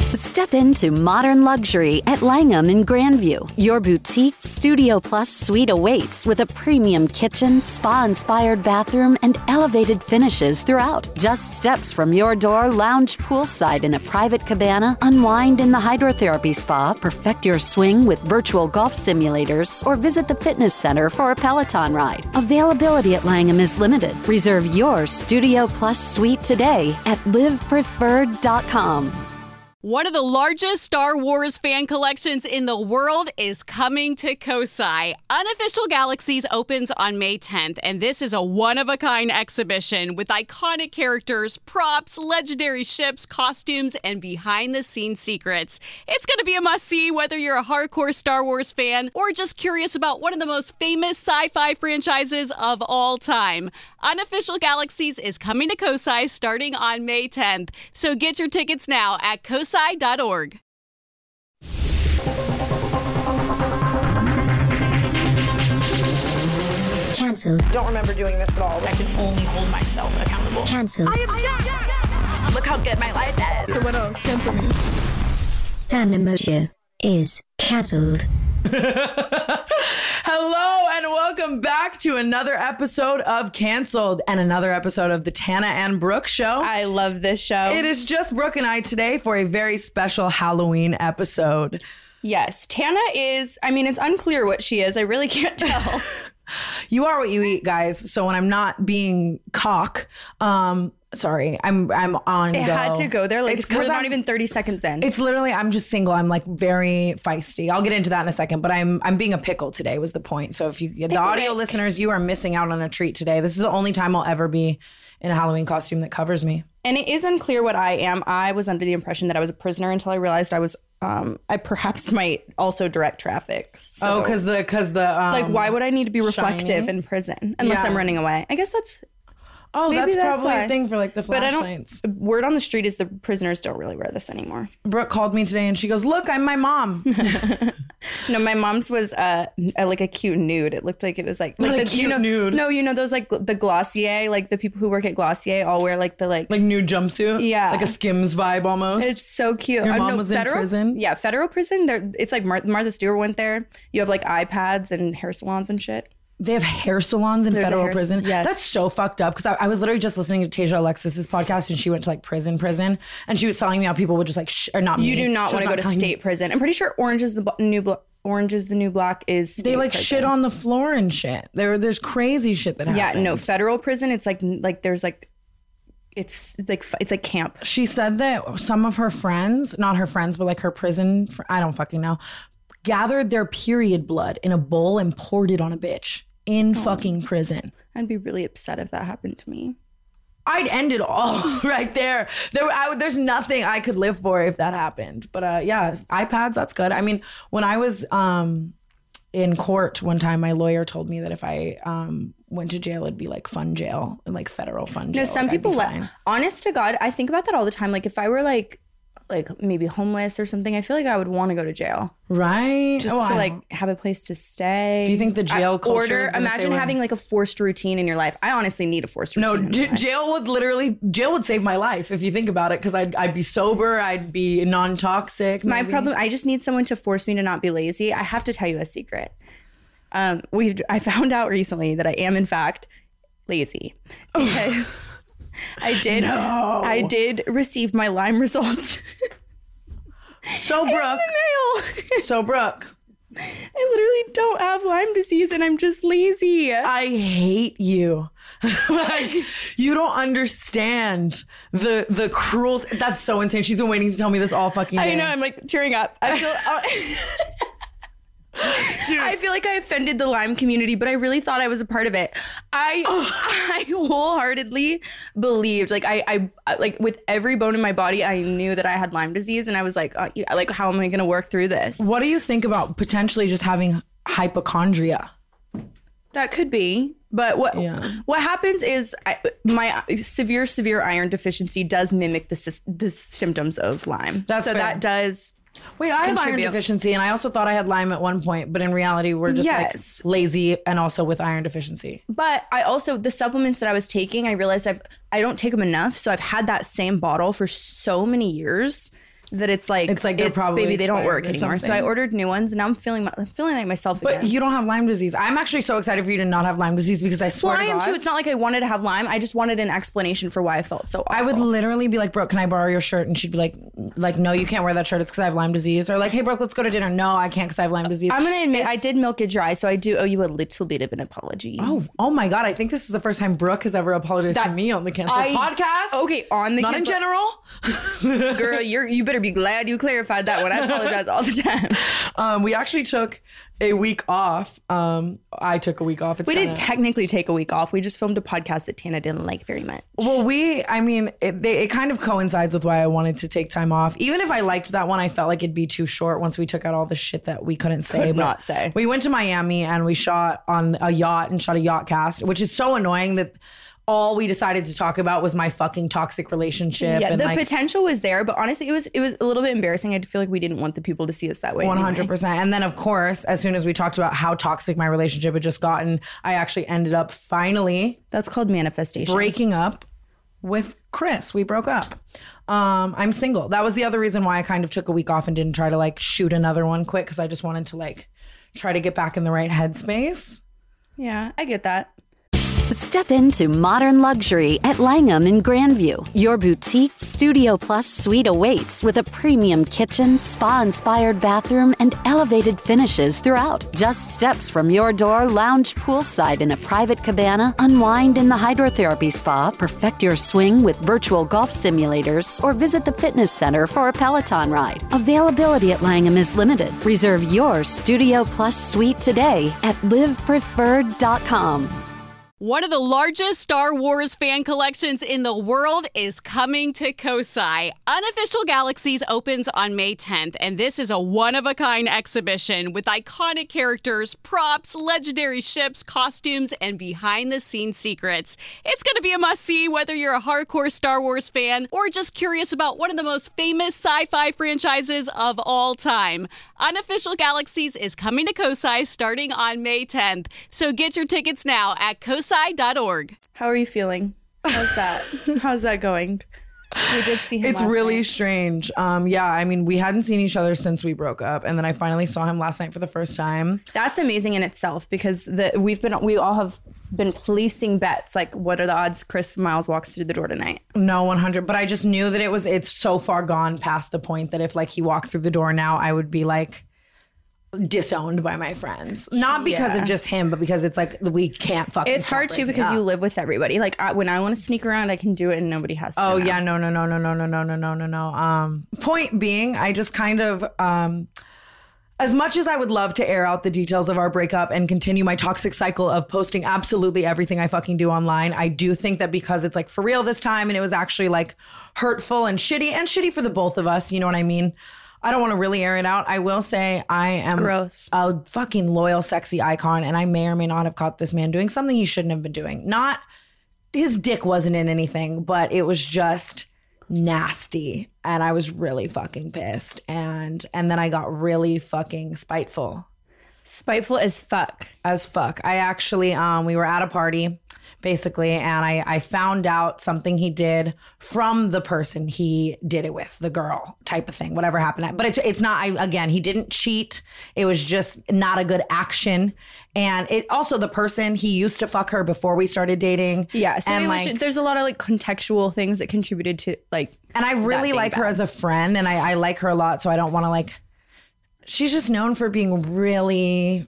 Step into modern luxury at Langham in Grandview. Your boutique Studio Plus suite awaits with a premium kitchen, spa-inspired bathroom, and elevated finishes throughout. Just steps from your door, lounge poolside in a private cabana, unwind in the hydrotherapy spa, perfect your swing with virtual golf simulators, or visit the fitness center for a Peloton ride. Availability at Langham is limited. Reserve your Studio Plus suite today at livepreferred.com. One of the largest Star Wars fan collections in the world is coming to Kosai. Unofficial Galaxies opens on May 10th, and this is a one-of-a-kind exhibition with iconic characters, props, legendary ships, costumes, and behind-the-scenes secrets. It's going to be a must-see whether you're a hardcore Star Wars fan or just curious about one of the most famous sci-fi franchises of all time. Unofficial Galaxies is coming to Kosai starting on May 10th, so get your tickets now at kosai.org. Cancelled. Don't remember doing this at all. I can only hold myself accountable. Cancelled. I object! Look how good my life is. So what else? Cancel me. Tandem Mojo is cancelled. Hello and welcome back to another episode of Cancelled and another episode of the Tana and Brooke Show. I love this show. It is just Brooke and I today for a very special Halloween episode. Yes, Tana is, I mean, it's unclear what she is. I really can't tell. You are what you eat, guys. So when I'm not being cock, sorry, I'm on It go. had to go there. Like, It's we're 'cause not I'm- even 30 seconds in. It's literally, I'm just single. I'm like very feisty. I'll get into that in a second, but I'm being a pickle today was the point. So if you, the audio listeners, you are missing out on a treat today. This is the only time I'll ever be in a Halloween costume that covers me. And it is unclear what I am. I was under the impression that I was a prisoner until I realized I was, I perhaps might also direct traffic. So, Cause the like, why would I need to be reflective shiny? in prison unless Yeah. I'm running away? I guess that's... Oh, Maybe that's probably why. a thing for like the But I flashlights. don't. Word on the street is the prisoners don't really wear this anymore. Brooke called me today and she goes, "Look, I'm my mom." No, my mom's was like a cute nude. It looked like it was like Not the a cute nude. No, you know those like the Glossier, like the people who work at Glossier all wear like the like Like nude jumpsuit. Yeah. Like a Skims vibe almost. it's so cute. Your mom no, was federal, in prison? Yeah, federal prison. There, it's like Martha Stewart went there. You have like iPads and hair salons and shit. They have hair salons in There's a federal hair- prison. yes. That's so fucked up. Because I was literally just listening to Tasia Alexis's podcast and she went to like prison. And she was telling me how people would just like, or not You me. do not She was want to go to telling me. state prison. I'm pretty sure Orange is the New Black is state They like prison. shit on the floor and shit. There's crazy shit that happens. Yeah, no, federal prison. It's like there's like it's like camp. She said that some of her friends, not her friends, but like her prison, I don't fucking know, gathered their period blood in a bowl and poured it on a bitch in fucking prison. I'd be really upset if that happened to me. I'd end it all right there. There's nothing I could live for if that happened. But yeah, iPads, that's good. I mean, when I was in court one time, my lawyer told me that if I went to jail, it'd be like fun jail and like federal fun jail. No, some Like, I'd be people fine. honest to God, I think about that all the time. Like if I were like maybe homeless or something, I feel like I would want to go to jail Right? just to like have a place to stay. Do you think the jail culture is gonna say Imagine we're- having like a forced routine in your life. I honestly need a forced routine. No, in my life. jail would save my life if you think about it, because I'd be sober, I'd be non-toxic. My maybe. problem, I just need someone to force me to not be lazy. I have to tell you a secret. I found out recently that I am in fact lazy because I did receive my Lyme results So in Brooke, the mail. so Brooke, I literally don't have Lyme disease and I'm just lazy. I hate you. Like, you don't understand the cruelty. That's so insane. She's been waiting to tell me this all fucking day. I know, I'm like tearing up. I feel like I offended the Lyme community, but I really thought I was a part of it. I wholeheartedly believed, like I like with every bone in my body, I knew that I had Lyme disease, and I was like, how am I going to work through this? What do you think about potentially just having hypochondria? That could be, but what happens is my severe iron deficiency does mimic the symptoms of Lyme. That's so fair. that does. Wait, I have iron Contribute. deficiency, and I also thought I had Lyme at one point, but in reality, we're just Yes. like lazy and also with iron deficiency. But I also, the supplements that I was taking, I realized I don't take them enough. So I've had that same bottle for so many years that it's like they're probably maybe they don't work expired or anymore. So something. I ordered new ones, and now I'm feeling like myself But again. you don't have Lyme disease. I'm actually so excited for you to not have Lyme disease because I swear Well, I to am God, too. It's not like I wanted to have Lyme. I just wanted an explanation for why I felt so awful. I would literally be like, Brooke, can I borrow your shirt? And she'd be like, no, you can't wear that shirt. It's because I have Lyme disease. Or like, hey, Brooke, let's go to dinner. No, I can't because I have Lyme disease. I'm gonna admit I did milk it dry, so I do owe you a little bit of an apology. Oh my God. I think this is the first time Brooke has ever apologized to me on the Cancel podcast. Okay, on the Not in general. Girl, you better be glad you clarified that one. I apologize all the time. We actually took a week off. I took a week off. We didn't technically take a week off. We just filmed a podcast that Tana didn't like very much. Well, it kind of coincides with why I wanted to take time off. Even if I liked that one, I felt like it'd be too short once we took out all the shit that we couldn't say. Could not say. We went to Miami and we shot on a yacht and shot a yacht cast, which is so annoying that all we decided to talk about was my fucking toxic relationship. Yeah, and the like, potential was there, but honestly, it was a little bit embarrassing. I feel like we didn't want the people to see us that way. 100%. And then, of course, as soon as we talked about how toxic my relationship had just gotten, I actually ended up finally That's called manifestation. breaking up with Chris. We broke up. I'm single. That was the other reason why I kind of took a week off and didn't try to like shoot another one quick, because I just wanted to like try to get back in the right headspace. Yeah, I get that. Step into modern luxury at Langham in Grandview. Your boutique Studio Plus suite awaits with a premium kitchen, spa-inspired bathroom, and elevated finishes throughout. Just steps from your door, lounge poolside in a private cabana, unwind in the hydrotherapy spa, perfect your swing with virtual golf simulators, or visit the fitness center for a Peloton ride. Availability at Langham is limited. Reserve your Studio Plus suite today at livepreferred.com. One of the largest Star Wars fan collections in the world is coming to Kosai. Unofficial Galaxies opens on May 10th, and this is a one-of-a-kind exhibition with iconic characters, props, legendary ships, costumes, and behind-the-scenes secrets. It's going to be a must-see whether you're a hardcore Star Wars fan or just curious about one of the most famous sci-fi franchises of all time. Unofficial Galaxies is coming to Kosai starting on May 10th, so get your tickets now at kosai.org. How are you feeling? How's that? How's that going? We did see him It's last really night. strange. Yeah, I mean, we hadn't seen each other since we broke up, and then I finally saw him last night for the first time. That's amazing in itself because we all have been placing bets. Like, what are the odds Chris Miles walks through the door tonight? No, 100. But I just knew that it's so far gone past the point that if like he walked through the door now, I would be like disowned by my friends. Not because of just him, but because it's like we can't fucking. It's hard too because you live with everybody. Like when I want to sneak around, I can do it, and nobody has to. Oh know. yeah, no. Point being, I just kind of as much as I would love to air out the details of our breakup and continue my toxic cycle of posting absolutely everything I fucking do online, I do think that because it's like for real this time and it was actually like hurtful and shitty for the both of us, you know what I mean? I don't want to really air it out. I will say I am Growth. a fucking loyal, sexy icon, and I may or may not have caught this man doing something he shouldn't have been doing. Not his dick wasn't in anything, but it was just nasty, and I was really fucking pissed, and then I got really fucking spiteful Spiteful as fuck. I actually we were at a party basically, and I found out something he did from the person he did it with, the girl type of thing, whatever happened. But it's not, he didn't cheat. It was just not a good action. And it also, the person, he used to fuck her before we started dating. Yeah, so and there's a lot of like contextual things that contributed to like. And I really like her as a friend, and I like her a lot, so I don't want to like, she's just known for being really,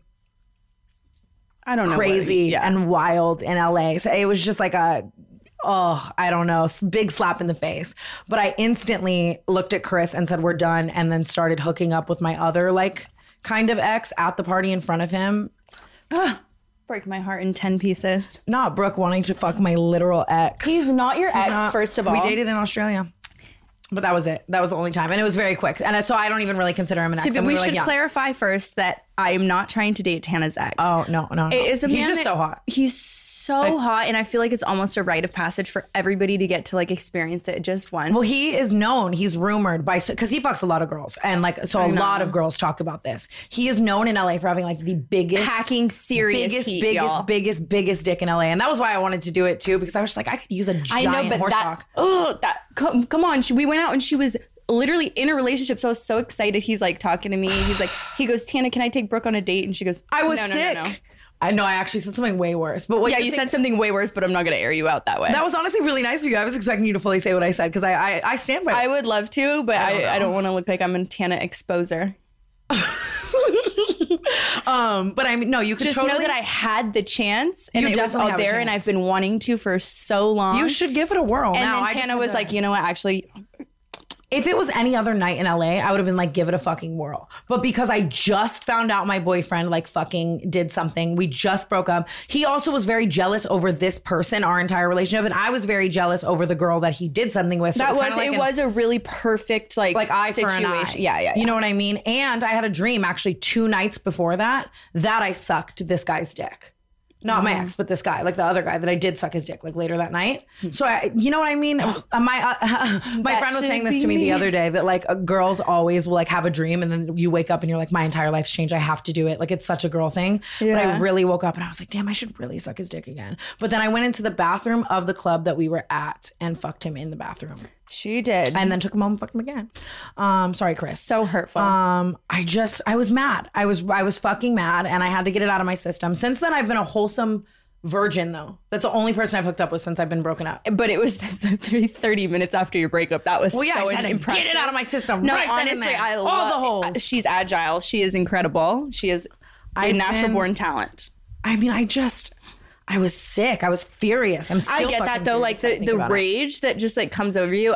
I don't know, crazy and wild in LA. So it was just like I don't know, big slap in the face. But I instantly looked at Chris and said, we're done. And then started hooking up with my other like kind of ex at the party in front of him. Break my heart in 10 pieces. Not Brooke wanting to fuck my literal ex. He's not your ex, not. first of all. We dated in Australia. But that was it. That was the only time. And it was very quick. And so I don't even really consider him an ex. And We were should like, yeah. clarify first that I am not trying to date Tana's ex. Oh, no. It is a He's man just that- so hot. He's so hot, and I feel like it's almost a rite of passage for everybody to get to like experience it just once. Well, he is known, he's rumored by, because he fucks a lot of girls. And like, so a lot of girls talk about this. He is known in LA for having like the biggest, Hacking serious heat, y'all. biggest dick in LA. And that was why I wanted to do it too, because I was just like, I could use a giant horse cock. come on. We went out and she was literally in a relationship. So I was so excited. He's like talking to me. He goes, Tana, can I take Brooke on a date? And she goes, I was no, sick. No. I know I actually said something way worse. But Yeah, you said something way worse, but I'm not going to air you out that way. That was honestly really nice of you. I was expecting you to fully say what I said because I stand by it. I would love to, but I don't want to look like I'm a Tana exposer. But I mean, no, you could Just totally know that I had the chance and You it was definitely out have a there and chance. I've been wanting to for so long. You should give it a whirl. And now, then I just Tana had was to- like, you know what, actually, if it was any other night in LA, I would have been like, give it a fucking whirl. But because I just found out my boyfriend like fucking did something, we just broke up. He also was very jealous over this person, our entire relationship. And I was very jealous over the girl that he did something with. So it was a really perfect like eye for an eye. situation. Yeah. You know what I mean? And I had a dream actually 2 nights before that I sucked this guy's dick. Not my ex, but this guy, like the other guy that I did suck his dick like later that night. So you know what I mean? My friend was saying this to me the other day that like girls always will like have a dream and then you wake up and you're like, my entire life's changed. I have to do it. Like it's such a girl thing. But I really woke up and I was like, damn, I should really suck his dick again. But then I went into the bathroom of the club that we were at and fucked him in the bathroom. She did. And then took him home and fucked him again. Sorry, Chris. So hurtful. I was mad. I was fucking mad and I had to get it out of my system. Since then, I've been a wholesome virgin though. That's the only person I've hooked up with since I've been broken up. But it was 30 minutes after your breakup. That was Well, yeah, so I said impressive. get it out of my system. No, right then and honestly, there. I all love the holes. She's agile. She is incredible. She is a natural born talent. I mean, I was sick. I was furious. I'm still I get that fucking though. Like furious if I think the about it. rage that just like comes over you.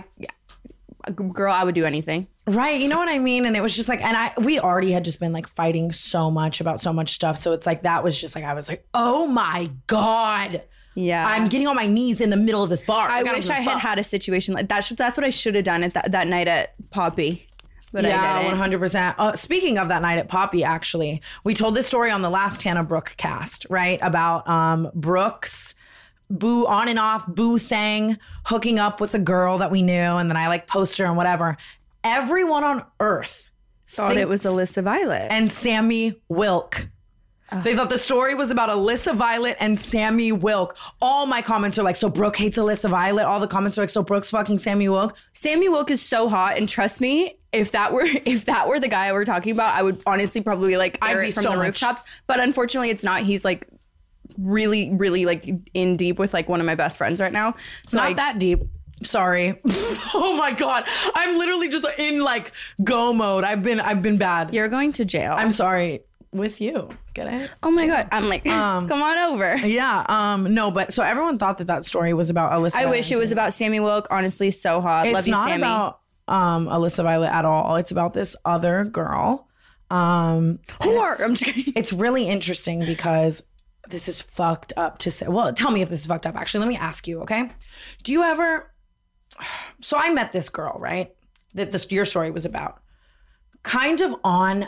Girl, I would do anything. Right. You know what I mean? And it was just like, we already had just been like fighting so much about so much stuff. So it's like, that was just like, I was like, oh my God. Yeah. I'm getting on my knees in the middle of this bar. I Like, don't wish give a I had fuck. had a situation like that. That's what I should have done at that night at Poppy. But yeah, I didn't. 100%. Speaking of that night at Poppy, actually, we told this story on the last Tana Brooke cast, right? About Brooke's boo on and off boo thing, hooking up with a girl that we knew, and then I like posted her and whatever. Everyone on earth Thought it was Alyssa Violet. and Sammy Wilk. They thought the story was about Alyssa Violet and Sammy Wilk. All my comments are like, so Brooke hates Alyssa Violet. All the comments are like, so Brooke's fucking Sammy Wilk. Sammy Wilk is so hot, and trust me, if that were the guy we're talking about, I would honestly probably like air I'd be it from so the much- rooftops. But unfortunately, it's not. He's like really, really like in deep with like one of my best friends right now. So Not that deep. Sorry. Oh my God. I'm literally just in like go mode. I've been bad. You're going to jail. I'm sorry. With you. Get it? oh my God. I'm like, come on over. Yeah. No, but so everyone thought that story was about Alyssa. I wish it was about Sammy Wilk. Honestly, so hot. It's Love you, not Sammy. about Alyssa Violet at all. It's about this other girl. Whore. I'm just kidding. It's really interesting because this is fucked up to say. Well, tell me if this is fucked up. Actually, let me ask you, okay? Do you ever... So I met this girl, right? That your story was about. Kind of on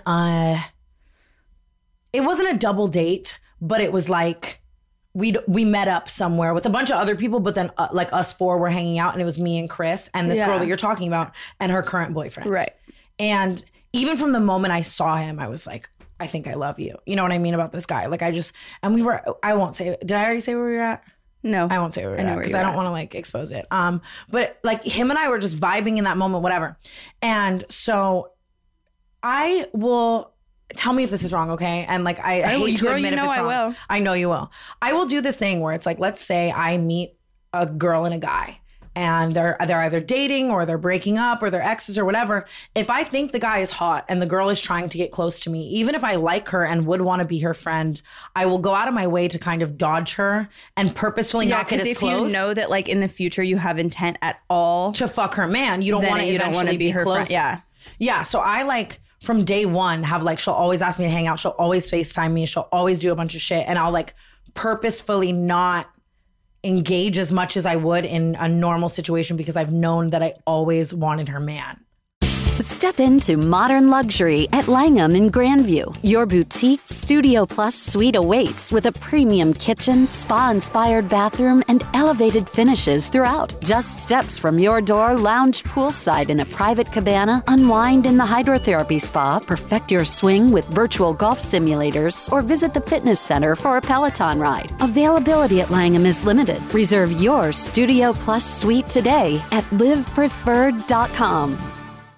it wasn't a double date, but it was like we met up somewhere with a bunch of other people, but then like us four were hanging out and it was me and Chris and this girl that you're talking about and her current boyfriend. Right. And even from the moment I saw him, I was like, I think I love you. You know what I mean about this guy? Like I won't say, did I already say where we were at? No. I won't say where we were know at where because you I were don't at. want to like expose it. But like him and I were just vibing in that moment, whatever. And so I will tell me if this is wrong, okay? And like I hate to girl, admit you if know it's I wrong. will. I know you will. I will do this thing where it's like, let's say I meet a girl and a guy and they're either dating or they're breaking up or they're exes or whatever. If I think the guy is hot and the girl is trying to get close to me, even if I like her and would want to be her friend, I will go out of my way to kind of dodge her and purposefully Yeah, not get because as if close. you know that like in the future you have intent at all, To fuck her man, you don't then want to you don't want to be her close. friend. Yeah. Yeah, so I like from day one have like she'll always ask me to hang out. She'll always FaceTime me. She'll always do a bunch of shit, and I'll like purposefully not engage as much as I would in a normal situation because I've known that I always wanted her man. Step into modern luxury at Langham in Grandview. Your boutique Studio Plus suite awaits with a premium kitchen, spa-inspired bathroom, and elevated finishes throughout. Just steps from your door, lounge poolside in a private cabana, unwind in the hydrotherapy spa, perfect your swing with virtual golf simulators, or visit the fitness center for a Peloton ride. Availability at Langham is limited. Reserve your Studio Plus suite today at livepreferred.com.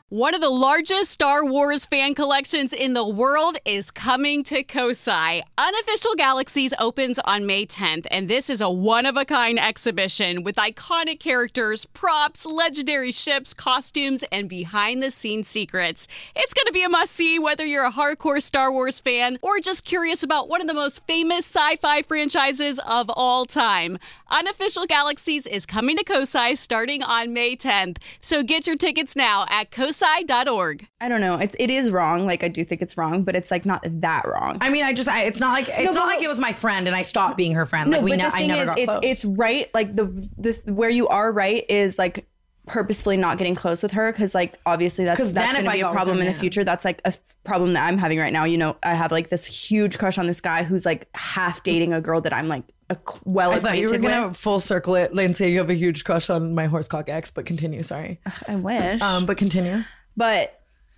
One of the largest Star Wars fan collections in the world is coming to Kosai. Unofficial Galaxies opens on May 10th, and this is a one-of-a-kind exhibition with iconic characters, props, legendary ships, costumes, and behind-the-scenes secrets. It's going to be a must-see whether you're a hardcore Star Wars fan or just curious about one of the most famous sci-fi franchises of all time. Unofficial Galaxies is coming to Kosai starting on May 10th, so get your tickets now at kosai.org. I don't know. It is wrong. Like, I do think it's wrong, but it's like not that wrong. I mean, it's not like it was my friend and I stopped being her friend. Like, I never got close. It's right. Like the where you are right is like purposefully not getting close with her, because like obviously that's going to be a problem in the future. That's like a problem that I'm having right now. You know, I have like this huge crush on this guy who's like half dating a girl that I'm like well acquainted with. I thought you were gonna full circle it and say you have a huge crush on my horsecock ex, but continue. Sorry. I wish. But continue. But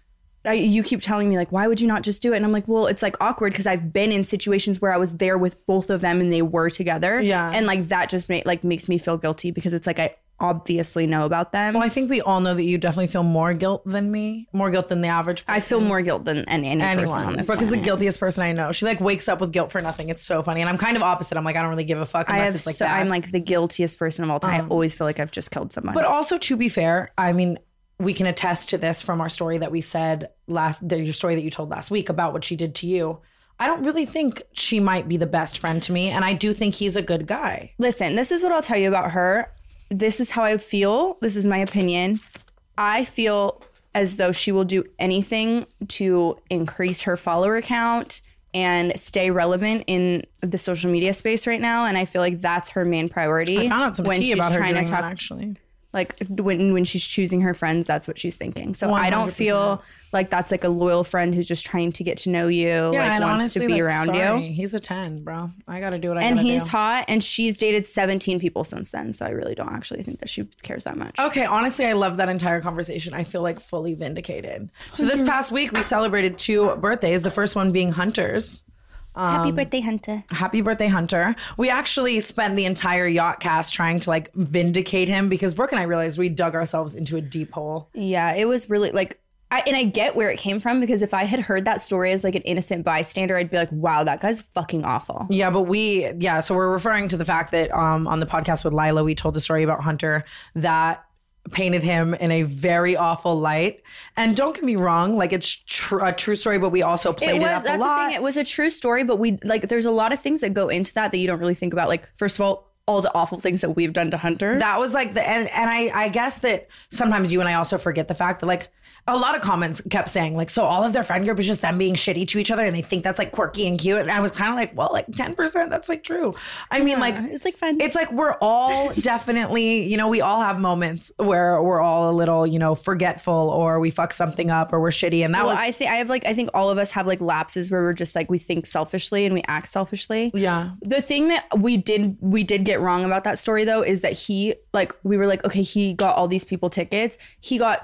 you keep telling me like, why would you not just do it? And I'm like, well, it's like awkward because I've been in situations where I was there with both of them and they were together. Yeah. And like that just makes me feel guilty because it's like I obviously know about them. Well, I think we all know that you definitely feel more guilt than me, more guilt than the average person. I feel more guilt than any person on this Brooke is the guiltiest person I know. She like wakes up with guilt for nothing. It's so funny. And I'm kind of opposite. I'm like, I don't really give a fuck unless it's like that. I'm like the guiltiest person of all time. I always feel like I've just killed someone. But also, to be fair, I mean, we can attest to this from our story that we said your story that you told last week about what she did to you. I don't really think she might be the best friend to me. And I do think he's a good guy. Listen, this is what I'll tell you about her. This is how I feel. This is my opinion. I feel as though she will do anything to increase her follower count and stay relevant in the social media space right now. And I feel like that's her main priority. I found out some tea about her doing that, actually. Like when she's choosing her friends, that's what she's thinking. So 100%. I don't feel like that's like a loyal friend who's just trying to get to know you, like wants honestly, to be around you. He's a 10, bro. I got to do what I got to do. And he's hot, and she's dated 17 people since then. So I really don't actually think that she cares that much. Okay, honestly, I love that entire conversation. I feel like fully vindicated. So this past week, we celebrated 2 birthdays. The first one being Hunter's. Happy birthday, Hunter. Happy birthday, Hunter. We actually spent the entire yacht cast trying to like vindicate him because Brooke and I realized we dug ourselves into a deep hole. Yeah, it was really like, I get where it came from, because if I had heard that story as like an innocent bystander, I'd be like, wow, that guy's fucking awful. Yeah, but so we're referring to the fact that on the podcast with Lila, we told the story about Hunter that painted him in a very awful light. And don't get me wrong, like it's a true story, but we also played it up a lot. That's the thing. It was a true story, but we like there's a lot of things that go into that you don't really think about. Like, first of all the awful things that we've done to Hunter. That was like and I guess that sometimes you and I also forget the fact that like a lot of comments kept saying like, so all of their friend group is just them being shitty to each other and they think that's like quirky and cute. And I was kind of like, well, like 10%, that's like true. I mean, like, it's like fun. It's like we're all definitely, you know, we all have moments where we're all a little, you know, forgetful or we fuck something up or we're shitty. And that was, I think all of us have like lapses where we're just like, we think selfishly and we act selfishly. Yeah. The thing that we did get wrong about that story though, is that we were like, okay, he got all these people tickets. He got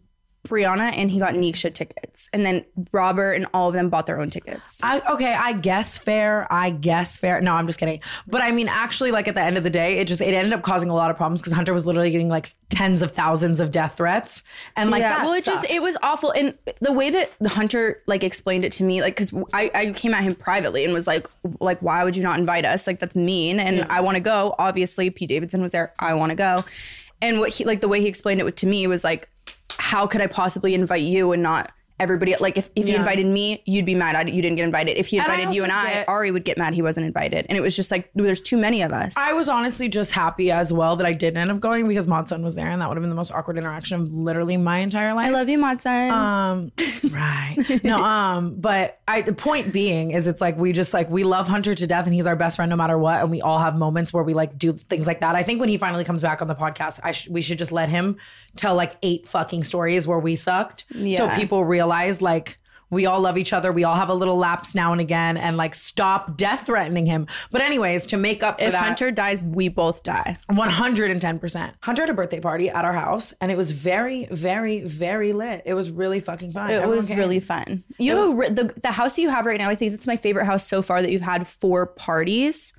Brianna and he got Nisha tickets, and then Robert and all of them bought their own tickets. I guess fair. No, I'm just kidding. But I mean, actually, like at the end of the day, it ended up causing a lot of problems because Hunter was literally getting like tens of thousands of death threats, and like that. Well, it was awful, and the way that Hunter like explained it to me, like because I came at him privately and was like why would you not invite us? Like that's mean, and I want to go. Obviously, Pete Davidson was there. I want to go, and what he like the way he explained it to me was like, how could I possibly invite you and not everybody? Like if you invited me, you'd be mad you didn't get invited. If he invited you and Ari would get mad he wasn't invited. And it was just like, there's too many of us. I was honestly just happy as well that I didn't end up going because Modson was there and that would have been the most awkward interaction of literally my entire life. I love you, Modson. Right. No, but the point being is it's like we love Hunter to death and he's our best friend no matter what. And we all have moments where we like do things like that. I think when he finally comes back on the podcast, we should just let him tell like 8 fucking stories where we sucked. Yeah. So people realize like we all love each other. We all have a little lapse now and again and like stop death threatening him. But anyways, to make up for if that. If Hunter dies, we both die. 110%. Hunter had a birthday party at our house and it was very, very, very lit. It was really fucking fun. It was really fun. The house that you have right now, I think that's my favorite house so far that you've had 4 parties.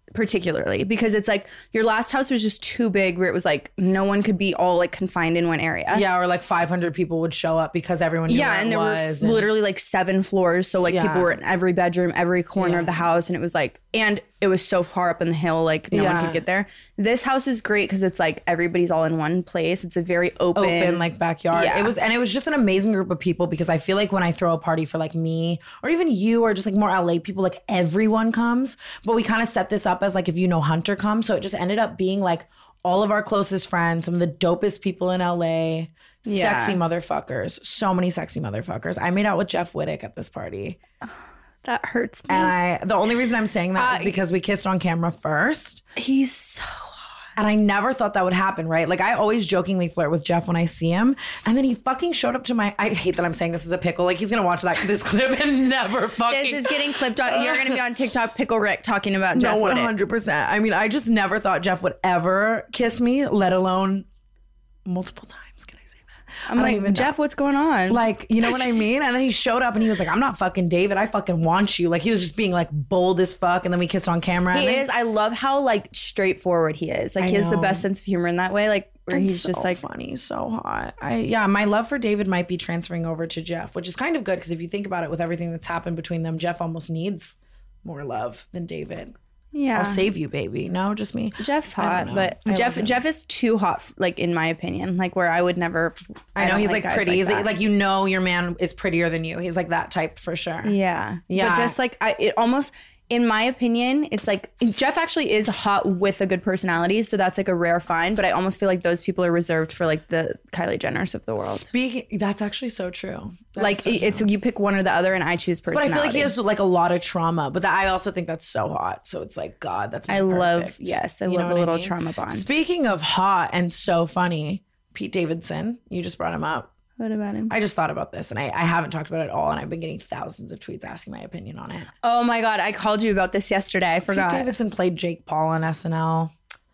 particularly, because it's like your last house was just too big where it was like no one could be all like confined in one area. Yeah, or like 500 people would show up because everyone knew where and it there was. were literally like 7 floors, so like people were in every bedroom, every corner of the house, and it was like, and it was so far up in the hill, like no one could get there. This house is great because it's like everybody's all in one place. It's a very open like backyard. Yeah. It was just an amazing group of people, because I feel like when I throw a party for like me or even you or just like more LA people, like everyone comes. But we kind of set this up as like, if you know Hunter comes, so it just ended up being like all of our closest friends, some of the dopest people in LA. Sexy motherfuckers. So many sexy motherfuckers. I made out with Jeff Wittick at this party. that hurts me. And the only reason I'm saying that is because we kissed on camera first. He's so hot. And I never thought that would happen, right? Like, I always jokingly flirt with Jeff when I see him. And then he fucking showed up to my... I hate that I'm saying this is a pickle. Like, he's going to watch this clip and never fucking... This is getting clipped on. You're going to be on TikTok, Pickle Rick, talking about Jeff. No, Wittick. 100%. I mean, I just never thought Jeff would ever kiss me, let alone multiple times. Can I say that? I'm like, Jeff, what's going on? Like, you know what I mean? And then he showed up and he was like, I'm not fucking David. I fucking want you. Like, he was just being like bold as fuck. And then we kissed on camera. He is. I love how like straightforward he is. Like, he has the best sense of humor in that way. Like, where he's so just like funny, so hot. My love for David might be transferring over to Jeff, which is kind of good, because if you think about it, with everything that's happened between them, Jeff almost needs more love than David. Yeah. I'll save you, baby. No, just me. Jeff's I hot, don't know. but Jeff is too hot, like, in my opinion. Like, where I would never. I know don't he's like guys pretty. He's that. like, you know, your man is prettier than you. He's like that type for sure. Yeah. Yeah. But just like, it almost, in my opinion, it's like Jeff actually is hot with a good personality. So that's like a rare find. But I almost feel like those people are reserved for like the Kylie Jenners of the world. That's actually so true. It's you pick one or the other, and I choose But personality. I feel like he has like a lot of trauma. But I also think that's so hot. So it's like, God, that's I love a little trauma bond. Speaking of hot and so funny, Pete Davidson, you just brought him up. What about him? I just thought about this, and I haven't talked about it at all, and I've been getting thousands of tweets asking my opinion on it. Oh my God, I called you about this yesterday. I forgot. Pete Davidson played Jake Paul on SNL.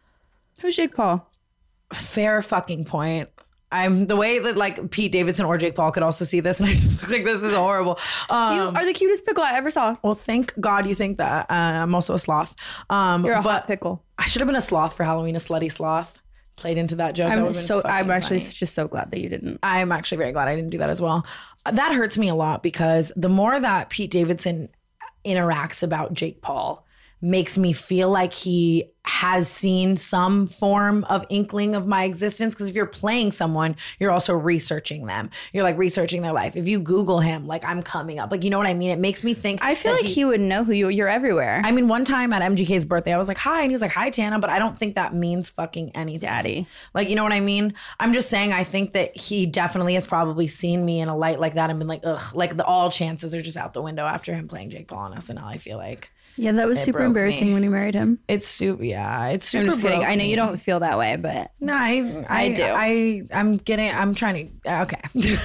Who's Jake Paul? Fair fucking point. I'm the way that like Pete Davidson or Jake Paul could also see this, and I just think this is horrible. You are the cutest pickle I ever saw. Well, thank God you think that. I'm also a sloth. You're a hot pickle. I should have been a sloth for Halloween, a slutty sloth. Played into that joke. I'm actually just so glad that you didn't. I'm actually very glad I didn't do that as well. That hurts me a lot, because the more that Pete Davidson interacts about Jake Paul makes me feel like he has seen some form of inkling of my existence. Because if you're playing someone, you're also researching them. You're like researching their life. If you Google him, like, I'm coming up. Like, you know what I mean? It makes me think. I feel like he would know who you're everywhere. I mean, one time at MGK's birthday, I was like, hi. And he was like, hi, Tana. But I don't think that means fucking anything. Daddy. Like, you know what I mean? I'm just saying, I think that he definitely has probably seen me in a light like that and been like, ugh. Like, all chances are just out the window after him playing Jake Paul on SNL, I feel like. Yeah, that was super broke embarrassing me. when you married him. It's super, it's super. I'm just kidding. broke I know me. you don't feel that way, but No, I do. I'm trying to. Okay.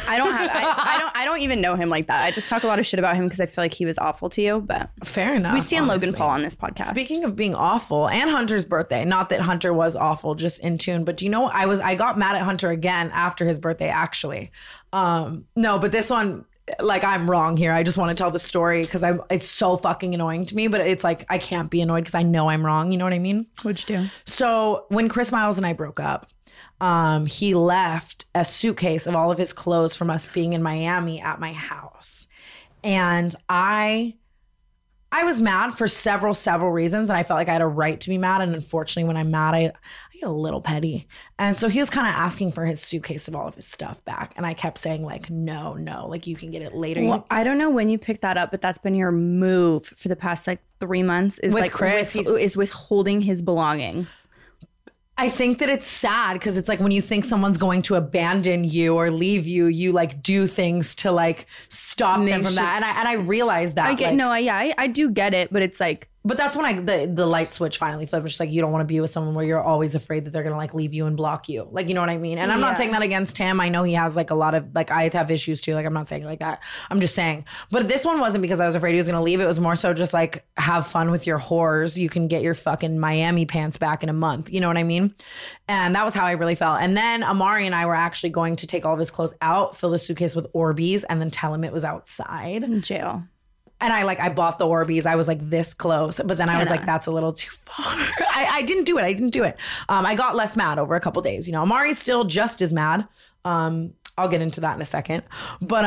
I don't even know him like that. I just talk a lot of shit about him because I feel like he was awful to you. But Fair enough. we stand Logan honestly. Paul on this podcast. Speaking of being awful, and Hunter's birthday. Not that Hunter was awful, just in tune. But do you know, I got mad at Hunter again after his birthday. Actually, no, but this one. Like, I'm wrong here. I just want to tell the story because it's so fucking annoying to me, but it's like, I can't be annoyed because I know I'm wrong. You know what I mean? What'd you do? So when Chris Miles and I broke up, he left a suitcase of all of his clothes from us being in Miami at my house. And I was mad for several reasons, and I felt like I had a right to be mad. And unfortunately, when I'm mad, I get a little petty. And so he was kind of asking for his suitcase of all of his stuff back. And I kept saying, like, no, like, you can get it later. Well, I don't know when you picked that up, but that's been your move for the past like 3 months. Is With like Chris, is withholding his belongings. I think that it's sad because it's like when you think someone's going to abandon you or leave you, you like do things to like stop them from that. And I realize that. I do get it, but it's like. But that's when the light switch finally flipped. It's just like, you don't want to be with someone where you're always afraid that they're going to like leave you and block you. Like, you know what I mean? And I'm not saying that against him. I know he has like a lot of, like, I have issues too. Like, I'm not saying it like that. I'm just saying. But this one wasn't because I was afraid he was going to leave. It was more so just like, have fun with your whores. You can get your fucking Miami pants back in a month. You know what I mean? And that was how I really felt. And then Amari and I were actually going to take all of his clothes out, fill the suitcase with Orbeez, and then tell him it was outside. In jail. And I bought the Orbeez. I was like this close, but then I was like, that's a little too far. I didn't do it. I got less mad over a couple days. You know, Amari's still just as mad. I'll get into that in a second. But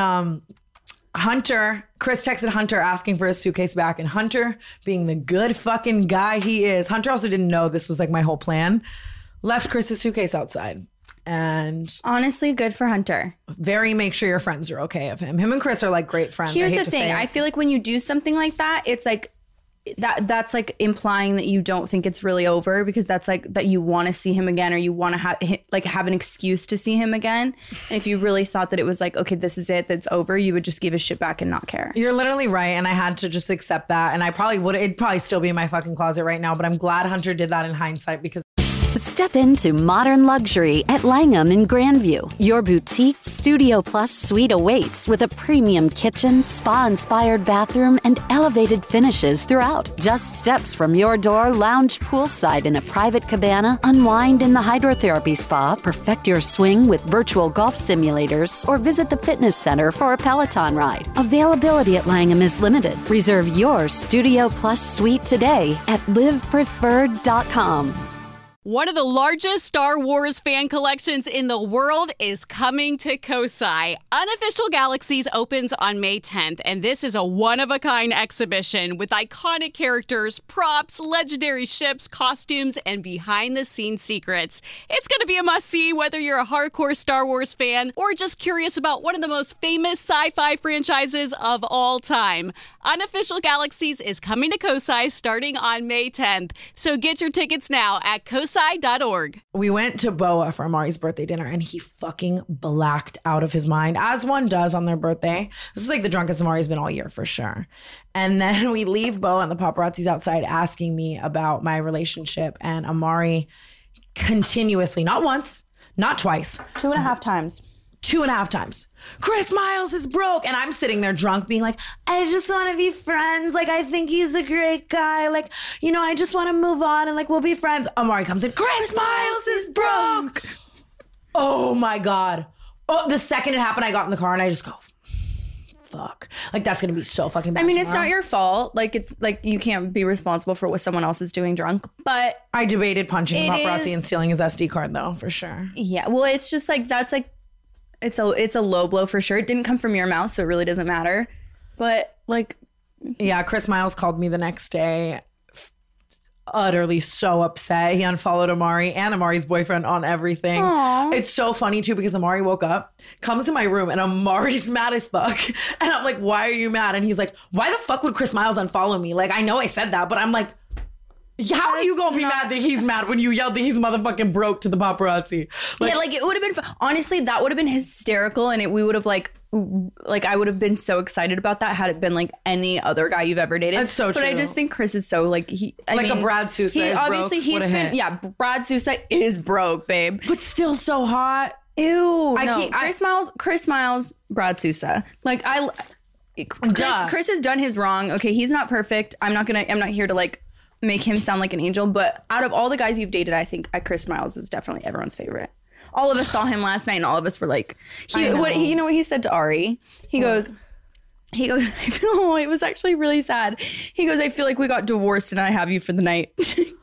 Chris texted Hunter asking for his suitcase back, and Hunter, being the good fucking guy he is, Hunter also didn't know this was like my whole plan, left Chris's suitcase outside. And honestly, good for Hunter. Very make sure your friends are okay of him. Him and Chris are like great friends. Here's the thing. I feel like when you do something like that, it's like that's like implying that you don't think it's really over, because that's like that you want to see him again, or you want to have an excuse to see him again. And if you really thought that it was like, okay, this is it, that's over, you would just give a shit back and not care. You're literally right. And I had to just accept that. And it'd probably still be in my fucking closet right now, but I'm glad Hunter did that in hindsight, because Step into modern luxury at Langham in Grandview. Your boutique Studio Plus suite awaits with a premium kitchen, spa-inspired bathroom, and elevated finishes throughout. Just steps from your door, lounge poolside in a private cabana, unwind in the hydrotherapy spa, perfect your swing with virtual golf simulators, or visit the fitness center for a Peloton ride. Availability at Langham is limited. Reserve your Studio Plus suite today at livepreferred.com. One of the largest Star Wars fan collections in the world is coming to Kosai. Unofficial Galaxies opens on May 10th, and this is a one-of-a-kind exhibition with iconic characters, props, legendary ships, costumes, and behind-the-scenes secrets. It's going to be a must-see whether you're a hardcore Star Wars fan or just curious about one of the most famous sci-fi franchises of all time. Unofficial Galaxies is coming to Kosai starting on May 10th, so get your tickets now at kosai.org. We went to Boa for Amari's birthday dinner, and he fucking blacked out of his mind, as one does on their birthday. This is like the drunkest Amari's been all year for sure. And then we leave Boa, and the paparazzi's outside asking me about my relationship, and Amari continuously, not once, not twice, 2.5 times. 2.5 times. Chris Miles is broke. And I'm sitting there drunk being like, I just want to be friends. Like, I think he's a great guy. Like, you know, I just want to move on and like, we'll be friends. Amari comes in, Chris Miles is broke. Oh my God. Oh, the second it happened, I got in the car and I just go, fuck. Like, that's going to be so fucking bad. I mean, tomorrow. It's not your fault. Like, it's like you can't be responsible for what someone else is doing drunk. But I debated punching the paparazzi and stealing his SD card though, for sure. Yeah. Well, it's just like, that's like, it's a low blow for sure. It didn't come from your mouth, so it really doesn't matter. But like, yeah, Chris Miles called me the next day, utterly so upset. He unfollowed Amari and Amari's boyfriend on everything. Aww. It's so funny too, because Amari woke up, comes to my room, and Amari's mad as fuck. And I'm like, why are you mad? And he's like, why the fuck would Chris Miles unfollow me? Like, I know I said that, but I'm like, how are you gonna be mad that he's mad when you yelled that he's motherfucking broke to the paparazzi? Like, yeah, like it would have been honestly, that would have been hysterical, and we would have like I would have been so excited about that had it been like any other guy you've ever dated. That's so true. But I just think Chris is so like I mean, a Brad Sousa is obviously broke. He's been, yeah, Brad Sousa is broke, babe, but still so hot. Ew, Chris Miles, Brad Sousa. Like Chris has done his wrong. Okay, he's not perfect. I'm not here to like make him sound like an angel, but out of all the guys you've dated, I think Chris Miles is definitely everyone's favorite. All of us saw him last night, and all of us were like, you know what he said to Ari? He goes, oh, it was actually really sad. He goes, I feel like we got divorced, and I have you for the night.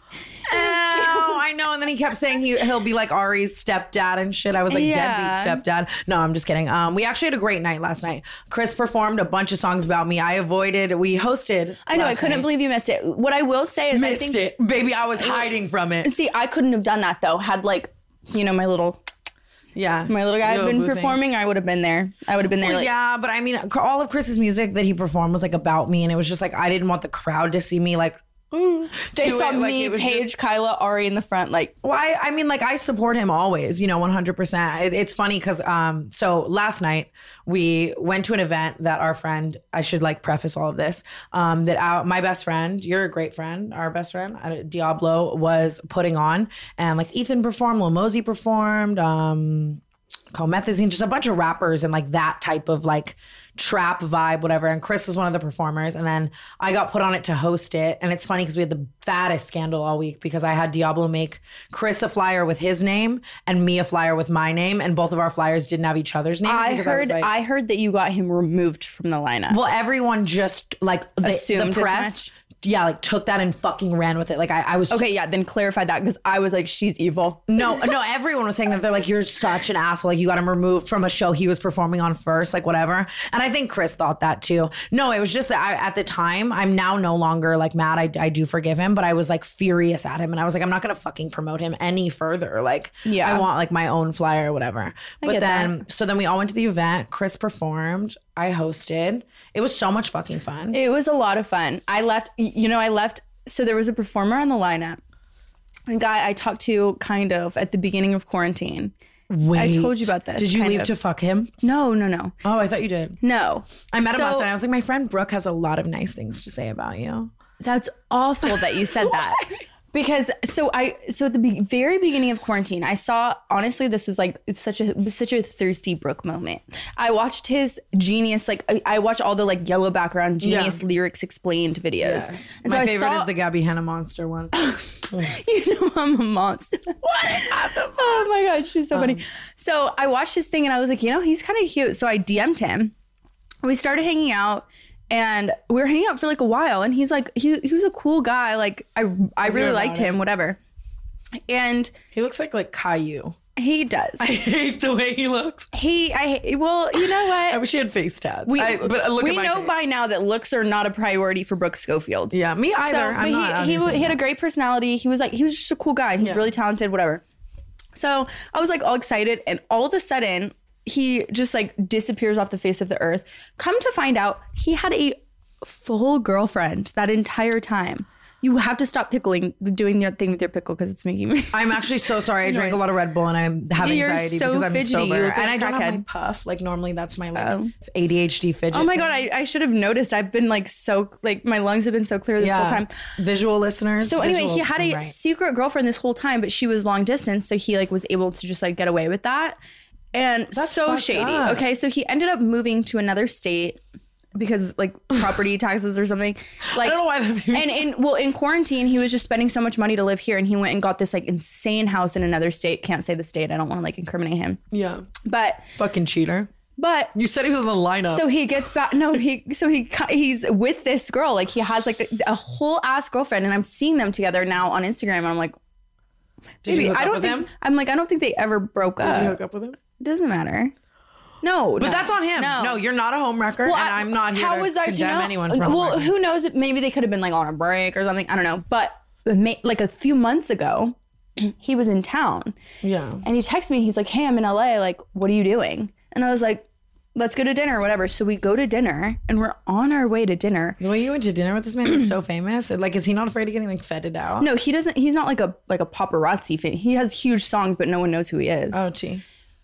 Oh, I know. And then he kept saying he'll be like Ari's stepdad and shit. I was like, deadbeat stepdad. No, I'm just kidding. We actually had a great night last night. Chris performed a bunch of songs about me. We hosted. I know. I couldn't believe you missed it. What I will say is missed it. Baby, I was hiding from it. See, I couldn't have done that though. Had like, you know, my little guy had been performing, I would have been there. Well, yeah, but I mean, all of Chris's music that he performed was like about me. And it was just like, I didn't want the crowd to see me like, they saw me, Paige, Kyla, Ari in the front. Like, why? I mean, like, I support him always, you know, 100%. It's funny because so last night we went to an event that our friend, I should like preface all of this, my best friend, you're a great friend, our best friend, Diablo, was putting on, and like Ethan performed, Lil Mosey performed, Comethazine, just a bunch of rappers and like that type of like trap vibe, whatever. And Chris was one of the performers. And then I got put on it to host it. And it's funny because we had the fattest scandal all week because I had Diablo make Chris a flyer with his name and me a flyer with my name. And both of our flyers didn't have each other's names. I heard that you got him removed from the lineup. Well, everyone just like Assumed the as press. Yeah, like took that and fucking ran with it. Like I was okay. Yeah, then clarify that because I was like, she's evil. No, everyone was saying that. They're like, you're such an asshole. Like you got him removed from a show he was performing on first, like whatever. And I think Chris thought that too. No, it was just that at the time, I'm now no longer like mad. I do forgive him, but I was like furious at him. And I was like, I'm not going to fucking promote him any further. Like Yeah. I want like my own flyer or whatever. But then, so then we all went to the event. Chris performed. I hosted. It was so much fucking fun. It was a lot of fun. I left. So there was a performer on the lineup, a guy I talked to kind of at the beginning of quarantine. Wait. I told you about this. Did you kind leave of. to fuck him? No. Oh, I thought you did. No. I met him last night. I was like, my friend Brooke has a lot of nice things to say about you. That's awful that you said that. Because so at the very beginning of quarantine, I saw, honestly, this was like such a thirsty Brooke moment. I watched his Genius, like I watch all the like yellow background Genius lyrics explained videos. Yes. And My so favorite is the Gabby Hanna monster one. You know I'm a monster. Oh my God, she's so funny. So I watched his thing and I was like, he's kind of cute. So I DM'd him. We started hanging out. And we were hanging out for like a while, and he's like, he was a cool guy. Like I really liked him, whatever. And He looks like Caillou. he does. I hate the way he looks. Well, you know what? I wish he had face tats. We look at my know taste. by now that looks are not a priority for Brooke Schofield. Yeah, me either. So, I'm not but he understanding had a that. great personality. He was just a cool guy. He's really talented, whatever. So I was like all excited, and all of a sudden he just like disappears off the face of the earth. Come to find out, he had a full girlfriend that entire time. You have to stop doing your thing with your pickle because it's making me. I'm actually so sorry. I drank a lot of Red Bull and I have You're anxiety so because I'm fidgety. You sober. look like And I a don't have my crackhead. puff. Like normally that's my like ADHD fidget. Oh my thing. God, I should have noticed. I've been like my lungs have been so clear this whole time. Visual listeners. So anyway, he had a right. secret girlfriend this whole time, but she was long distance, so he like was able to just like get away with that. And That's so fucked shady. up. Okay, so he ended up moving to another state because like property taxes or something. Like I don't know why that in quarantine he was just spending so much money to live here, and he went and got this like insane house in another state. Can't say the state. I don't want to like incriminate him. Yeah. But Fucking cheater. You said he was in the lineup. so he gets back. No, he's with this girl. Like he has like a whole ass girlfriend, and I'm seeing them together now on Instagram. And I'm like, Did you hook I up don't with think. him? I'm like, I don't think they ever broke up. Did you hook up with him? Doesn't matter. No, But that's on him. No, you're not a homewrecker, and I'm not here to condemn anyone for Well, homewrecking. who knows? Maybe they could have been like on a break or something. I don't know. But like a few months ago, he was in town. Yeah. And he texted me. He's like, "Hey, I'm in LA. Like, what are you doing?" And I was like, "Let's go to dinner or whatever." So we go to dinner, and we're on our way to dinner. The way you went to dinner with this man is so famous. Like, is he not afraid of getting like feted out? No, he doesn't. He's not like a paparazzi fan. He has huge songs, but no one knows who he is. Oh, gee.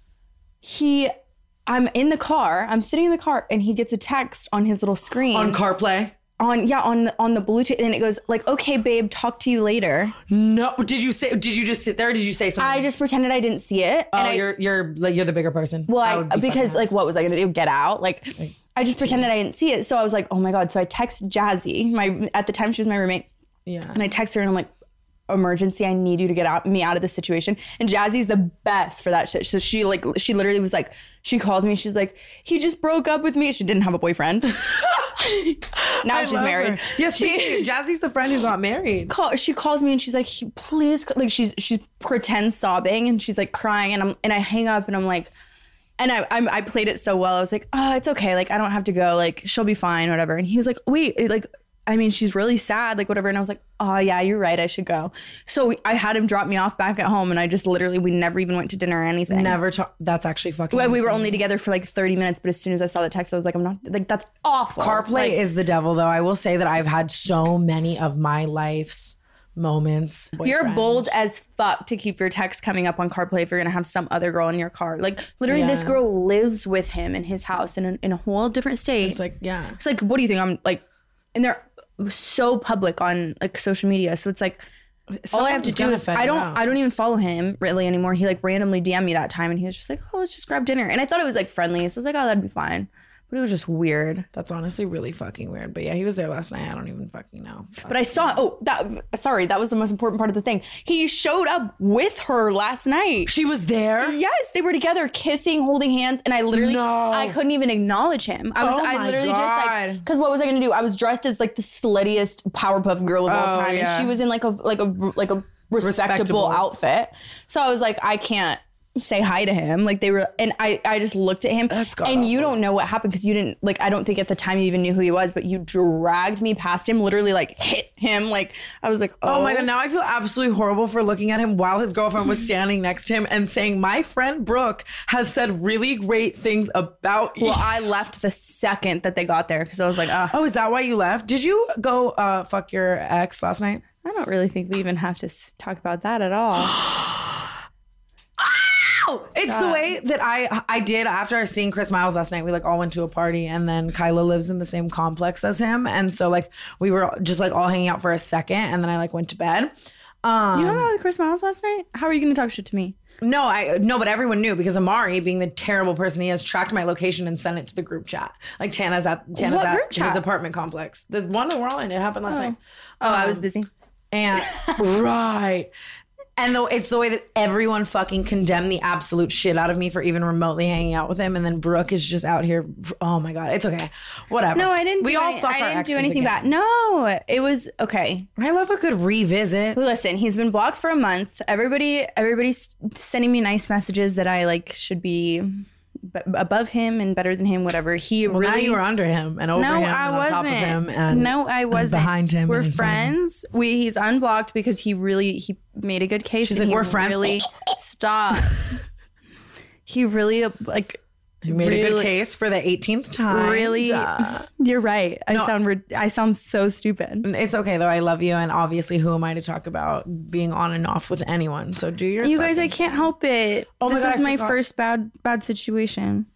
I'm in the car. I'm sitting in the car, and he gets a text on his little screen On CarPlay? on the Bluetooth, and it goes like, "Okay, babe, talk to you later." No. Did you just sit there or did you say something? I just pretended I didn't see it. Oh, And you're the bigger person. well, I would be because fucking like, what was I gonna do? Get out? Like I just pretended I didn't see it. So I was like, oh my God. So I text Jazzy, at the time she was my roommate. Yeah. And I text her and I'm like, emergency, I need you to get me out of this situation. And Jazzy's the best for that shit. So she literally was like, she calls me, she's like, he just broke up with me. She didn't have a boyfriend. Now she's married. Yes, Jazzy's the friend who's not married. She calls me and she's like, please, like she pretends sobbing and she's like crying, and I hang up and I'm like, and I played it so well. I was like, oh, it's okay. Like, I don't have to go. Like, she'll be fine, whatever. And he was like, wait, like, I mean, she's really sad, like whatever. And I was like, oh yeah, you're right. I should go. So I had him drop me off back at home, and I just literally, we never even went to dinner or anything. Never talk. That's actually fucking We were insane. only together for like 30 minutes, but as soon as I saw the text, I was like, I'm not, like, that's awful. CarPlay Like, is the devil, though. I will say that I've had so many of my life's moments. You're boyfriends. bold as fuck to keep your text coming up on CarPlay if you're gonna have some other girl in your car. Like literally, this Yeah. girl lives with him in his house in a whole different state. It's like, yeah. It's like, what do you think? I'm like, and they're so public on like social media. So it's like, all I have to do is I don't even follow him really anymore. He like randomly DM'd me that time and he was just like, oh, let's just grab dinner. And I thought it was like friendly. So I was like, oh, that'd be fine. But it was just weird. That's honestly really fucking weird. But yeah, he was there last night. I don't even fucking know. But I saw, that was the most important part of the thing. He showed up with her last night. She was there? Yes, they were together, kissing, holding hands, and I literally, I couldn't even acknowledge him. I literally just like, because what was I gonna do? I was dressed as like the sluttiest Powerpuff Girl of all time, and she was in like a respectable outfit. So I was like, I can't say hi to him. Like they were, and I just looked at him. And you don't know what happened because you didn't, like, I don't think at the time you even knew who he was, but you dragged me past him, literally like hit him. Like I was like, oh my God, now I feel absolutely horrible for looking at him while his girlfriend was standing next to him and saying, my friend Brooke has said really great things about you. Well, I left the second that they got there because I was like, oh, is that why you left? Did you go fuck your ex last night? I don't really think we even have to talk about that at all. It's the way that I did after seeing Chris Miles last night. We like all went to a party, and then Kyla lives in the same complex as him, and so like we were just like all hanging out for a second, and then I like went to bed. You hung out with Chris Miles last night? How are you going to talk shit to me? No, but everyone knew because Amari, being the terrible person he is, tracked my location and sent it to the group chat. Like Tana's at his apartment complex, the one that we're all in. It happened last night. I was busy. And right. And though it's the way that everyone fucking condemned the absolute shit out of me for even remotely hanging out with him, and then Brooke is just out here. Oh my God, it's okay, whatever. No, I didn't. I didn't do anything bad. No, it was okay. I love a good revisit. Listen, he's been blocked for a month. Everybody's sending me nice messages that I like should be above him and better than him, whatever. Now you were under him and over him and on top of him and I wasn't. Behind him. We're friends. He's unblocked because he made a good case. She's like, we're friends. Really, stop. He really like. He made a good case for the 18th time. Really? You're right. I sound so stupid. It's okay though. I love you, and obviously, who am I to talk about being on and off with anyone? So do your. You guys, I can't help it. This is my first bad situation.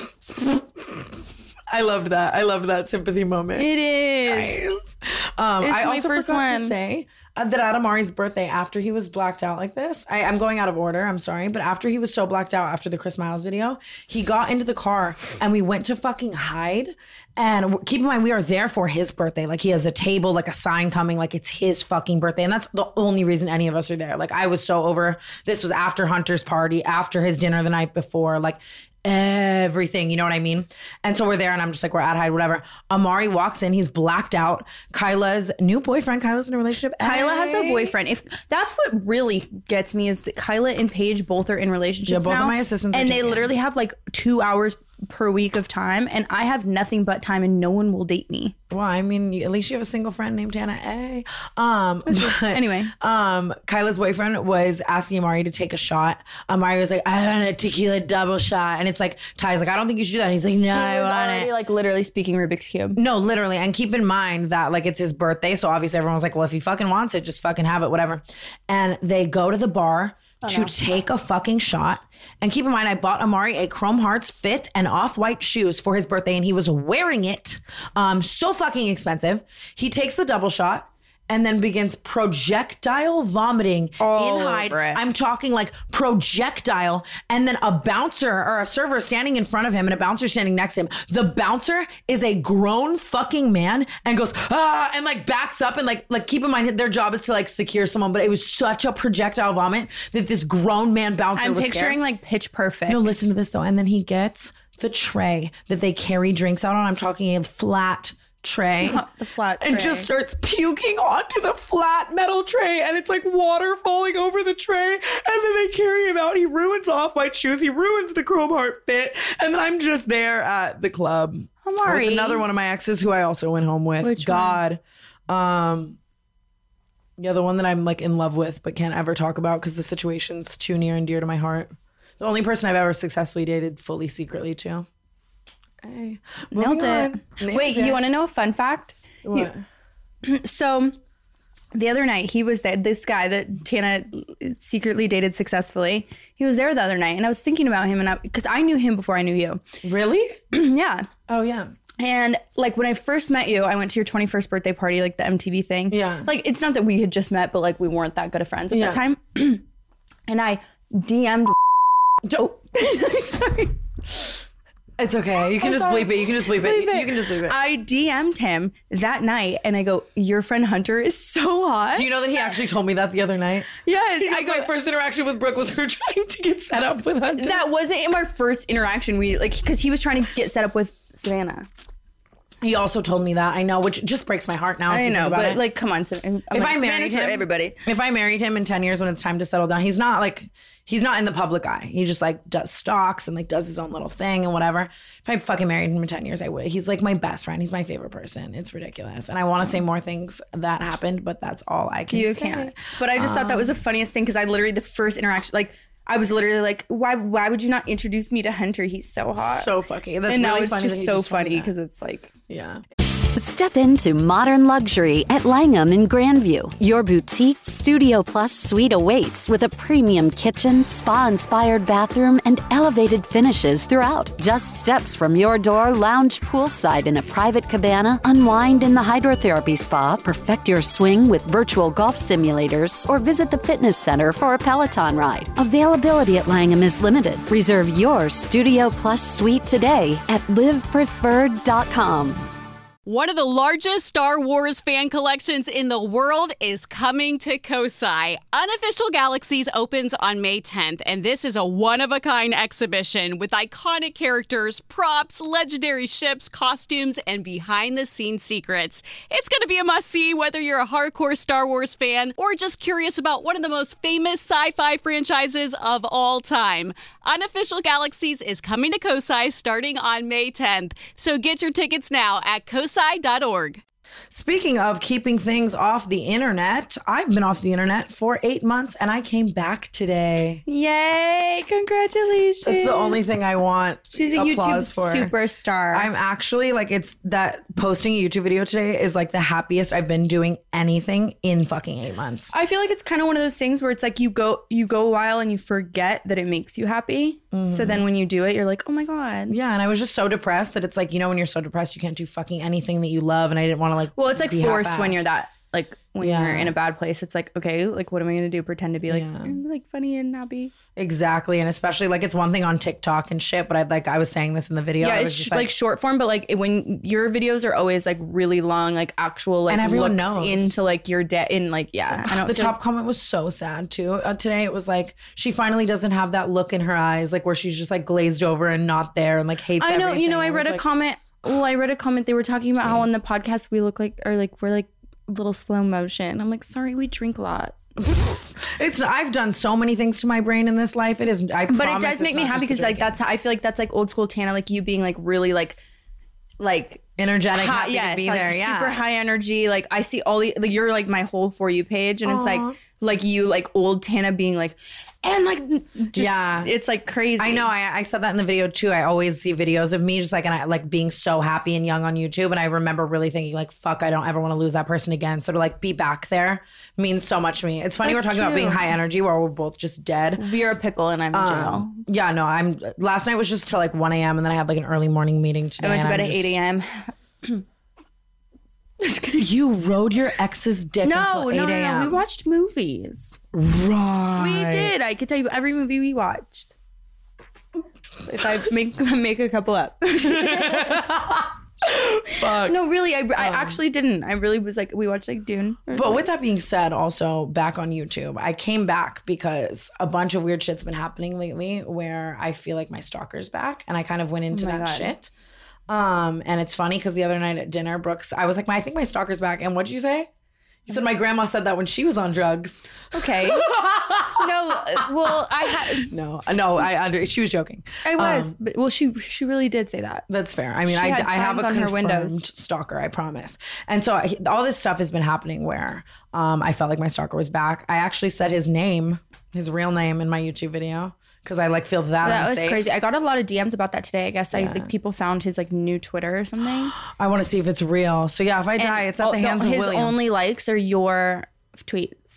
I loved that. I loved that sympathy moment. It is. Nice. I also forgot to say that at Amari's birthday, after he was blacked out like this, I'm going out of order, I'm sorry, but after he was so blacked out after the Chris Miles video, he got into the car and we went to fucking hide. And keep in mind, we are there for his birthday. Like he has a table, like a sign coming, like it's his fucking birthday. And that's the only reason any of us are there. Like I was so over, this was after Hunter's party, after his dinner the night before, like everything, you know what I mean? And so we're there and I'm just like, we're at hide, whatever. Amari walks in, he's blacked out. Kyla's new boyfriend, Kyla's in a relationship. Kyla has a boyfriend. If that's what really gets me is that Kyla and Paige both are in relationships both now, of my assistants and they literally have like 2 hours per week of time, and I have nothing but time and no one will date me. Well, I mean, at least you have a single friend named Tana A. Anyway, Kyla's boyfriend was asking Amari to take a shot. Amari was like, I want a tequila double shot. And it's like, Ty's like, I don't think you should do that. And he's like, no, I want it. Like literally speaking Rubik's Cube. No, literally. And keep in mind that like it's his birthday. So obviously everyone was like, well, if he fucking wants it, just fucking have it, whatever. And they go to the bar to take a fucking shot. And keep in mind, I bought Amari a Chrome Hearts fit and off-white shoes for his birthday, and he was wearing it. So fucking expensive. He takes the double shot and then begins projectile vomiting in hide. I'm talking like projectile. And then a bouncer or a server standing in front of him and a bouncer standing next to him. The bouncer is a grown fucking man and goes, and like backs up and like keep in mind their job is to like secure someone. But it was such a projectile vomit that this grown man bouncer was picturing scared. Like Pitch Perfect. No, listen to this though. And then he gets the tray that they carry drinks out on. I'm talking a flat tray. The flat tray. And just starts puking onto the flat metal tray, and it's like water falling over the tray, and then they carry him out. He ruins off-white shoes, he ruins the Chrome Heart fit, and then I'm just there at the club Amari. with another one of my exes who I also went home with. Which God. Yeah, the one that I'm like in love with but can't ever talk about because the situation's too near and dear to my heart. The only person I've ever successfully dated fully secretly too. Hey, nailed it. Wait, you want to know a fun fact? What? So the other night he was there, this guy that Tana secretly dated successfully. He was there the other night and I was thinking about him because I knew him before I knew you. Really? Yeah. Oh yeah. And like when I first met you, I went to your 21st birthday party, like the MTV thing. Yeah. Like it's not that we had just met, but like we weren't that good of friends at that time. And I DM'd. Oh, sorry. It's okay. You can just bleep it. You can just bleep it. You can just bleep it. I DM'd him that night and I go, your friend Hunter is so hot. Do you know that he actually told me that the other night? Yes. I go, my first interaction with Brooke was her trying to get set up with Hunter. That wasn't in our first interaction. We like, because he was trying to get set up with Savannah. He also told me that. I know, which just breaks my heart now. I know, but it. like, come on. If I married him, everybody. If I married him in 10 years when it's time to settle down, he's not in the public eye. He just like does stocks and like does his own little thing and whatever. If I fucking married him in 10 years, I would. He's like my best friend. He's my favorite person. It's ridiculous. And I want to say more things that happened, but that's all I can say. You can't. But I just thought that was the funniest thing because I literally, the first interaction, like, I was literally like, why would you not introduce me to Hunter? He's so hot. So fucking. That's and really now it's funny just so funny because it's like. Yeah. Step into modern luxury at Langham in Grandview. Your boutique Studio Plus suite awaits with a premium kitchen, spa-inspired bathroom, and elevated finishes throughout. Just steps from your door, lounge poolside in a private cabana, unwind in the hydrotherapy spa, perfect your swing with virtual golf simulators, or visit the fitness center for a Peloton ride. Availability at Langham is limited. Reserve your Studio Plus suite today at livepreferred.com. One of the largest Star Wars fan collections in the world is coming to Kosai. Unofficial Galaxies opens on May 10th, and this is a one-of-a-kind exhibition with iconic characters, props, legendary ships, costumes, and behind-the-scenes secrets. It's going to be a must-see whether you're a hardcore Star Wars fan or just curious about one of the most famous sci-fi franchises of all time. Unofficial Galaxies is coming to Kosai starting on May 10th, so get your tickets now at kosai.org. Speaking of keeping things off the internet, I've been off the internet for 8 months and I came back today. Yay! Congratulations. That's the only thing I want. She's a YouTube applause for. superstar. I'm actually like, it's that posting a YouTube video today is like the happiest I've been doing anything in fucking 8 months. I feel like it's kind of one of those things where it's like you go a while and you forget that it makes you happy. So then when you do it, you're like, oh my God. Yeah, and I was just so depressed that it's like, you know, when you're so depressed, you can't do fucking anything that you love. And I didn't want to like, well, it's like be forced when half-assed. you're that, like when Yeah. you're in a bad place. It's like, okay, like what am I going to do? Pretend to be like, like funny and happy. Exactly. And especially like it's one thing on TikTok and shit, but I was saying this in the video. Yeah, I was it's just like short form, but like when your videos are always like really long, like actual like And everyone looks knows. into like your day in like, yeah. I don't the feel top comment was so sad too. Today it was like she finally doesn't have that look in her eyes, like where she's just like glazed over and not there and like hates I know, everything. you know, I was read a like, comment. Well, I read a comment. They were talking about how on the podcast we look like, or like we're like a little slow motion. I'm like, sorry, we drink a lot. I've done so many things to my brain in this life. It is, But it does make me happy because like that's how I feel like that's like old school Tana, like you being like really like energetic, high, happy to be like there. Yeah, super high energy. Like I see all the like you're like my whole For You page, and it's like you like old Tana being like, and like just, Yeah. it's like crazy. I know. I said that in the video too. I always see videos of me just like, and I like being so happy and young on YouTube. And I remember really thinking like, fuck, I don't ever want to lose that person again. So to like be back there means so much to me. It's funny That's we're talking about being true. high energy where we're both just dead. You're a pickle and I'm in jail. Yeah, no, last night was just till like 1 a.m. and then I had like an early morning meeting today. I went to and bed I'm at 8 just- a.m. You rode your ex's dick until 8 a.m. We watched movies. Right. We did. I could tell you every movie we watched. If I make a couple up. Fuck. No, really, I actually didn't. I really was like, we watched like Dune. But with that being said, also back on YouTube, I came back because a bunch of weird shit's been happening lately where I feel like my stalker's back, and I kind of went into that shit. And it's funny because the other night at dinner, Brooks, I was like, I think my stalker's back. And what'd you say? You said my grandma said that when she was on drugs. Okay. No, well, She was joking. I was, but well, she really did say that. That's fair. I mean, She I had have a signs on her confirmed windows. stalker, I promise. And so all this stuff has been happening where I felt like my stalker was back. I actually said his name, his real name in my YouTube video because I like feel that was unsafe. crazy. I got a lot of DMs about that today. I guess I think people found his like new Twitter or something. I want to see if it's real. So yeah, if I die, it's at the hands of his William. only likes are your tweets.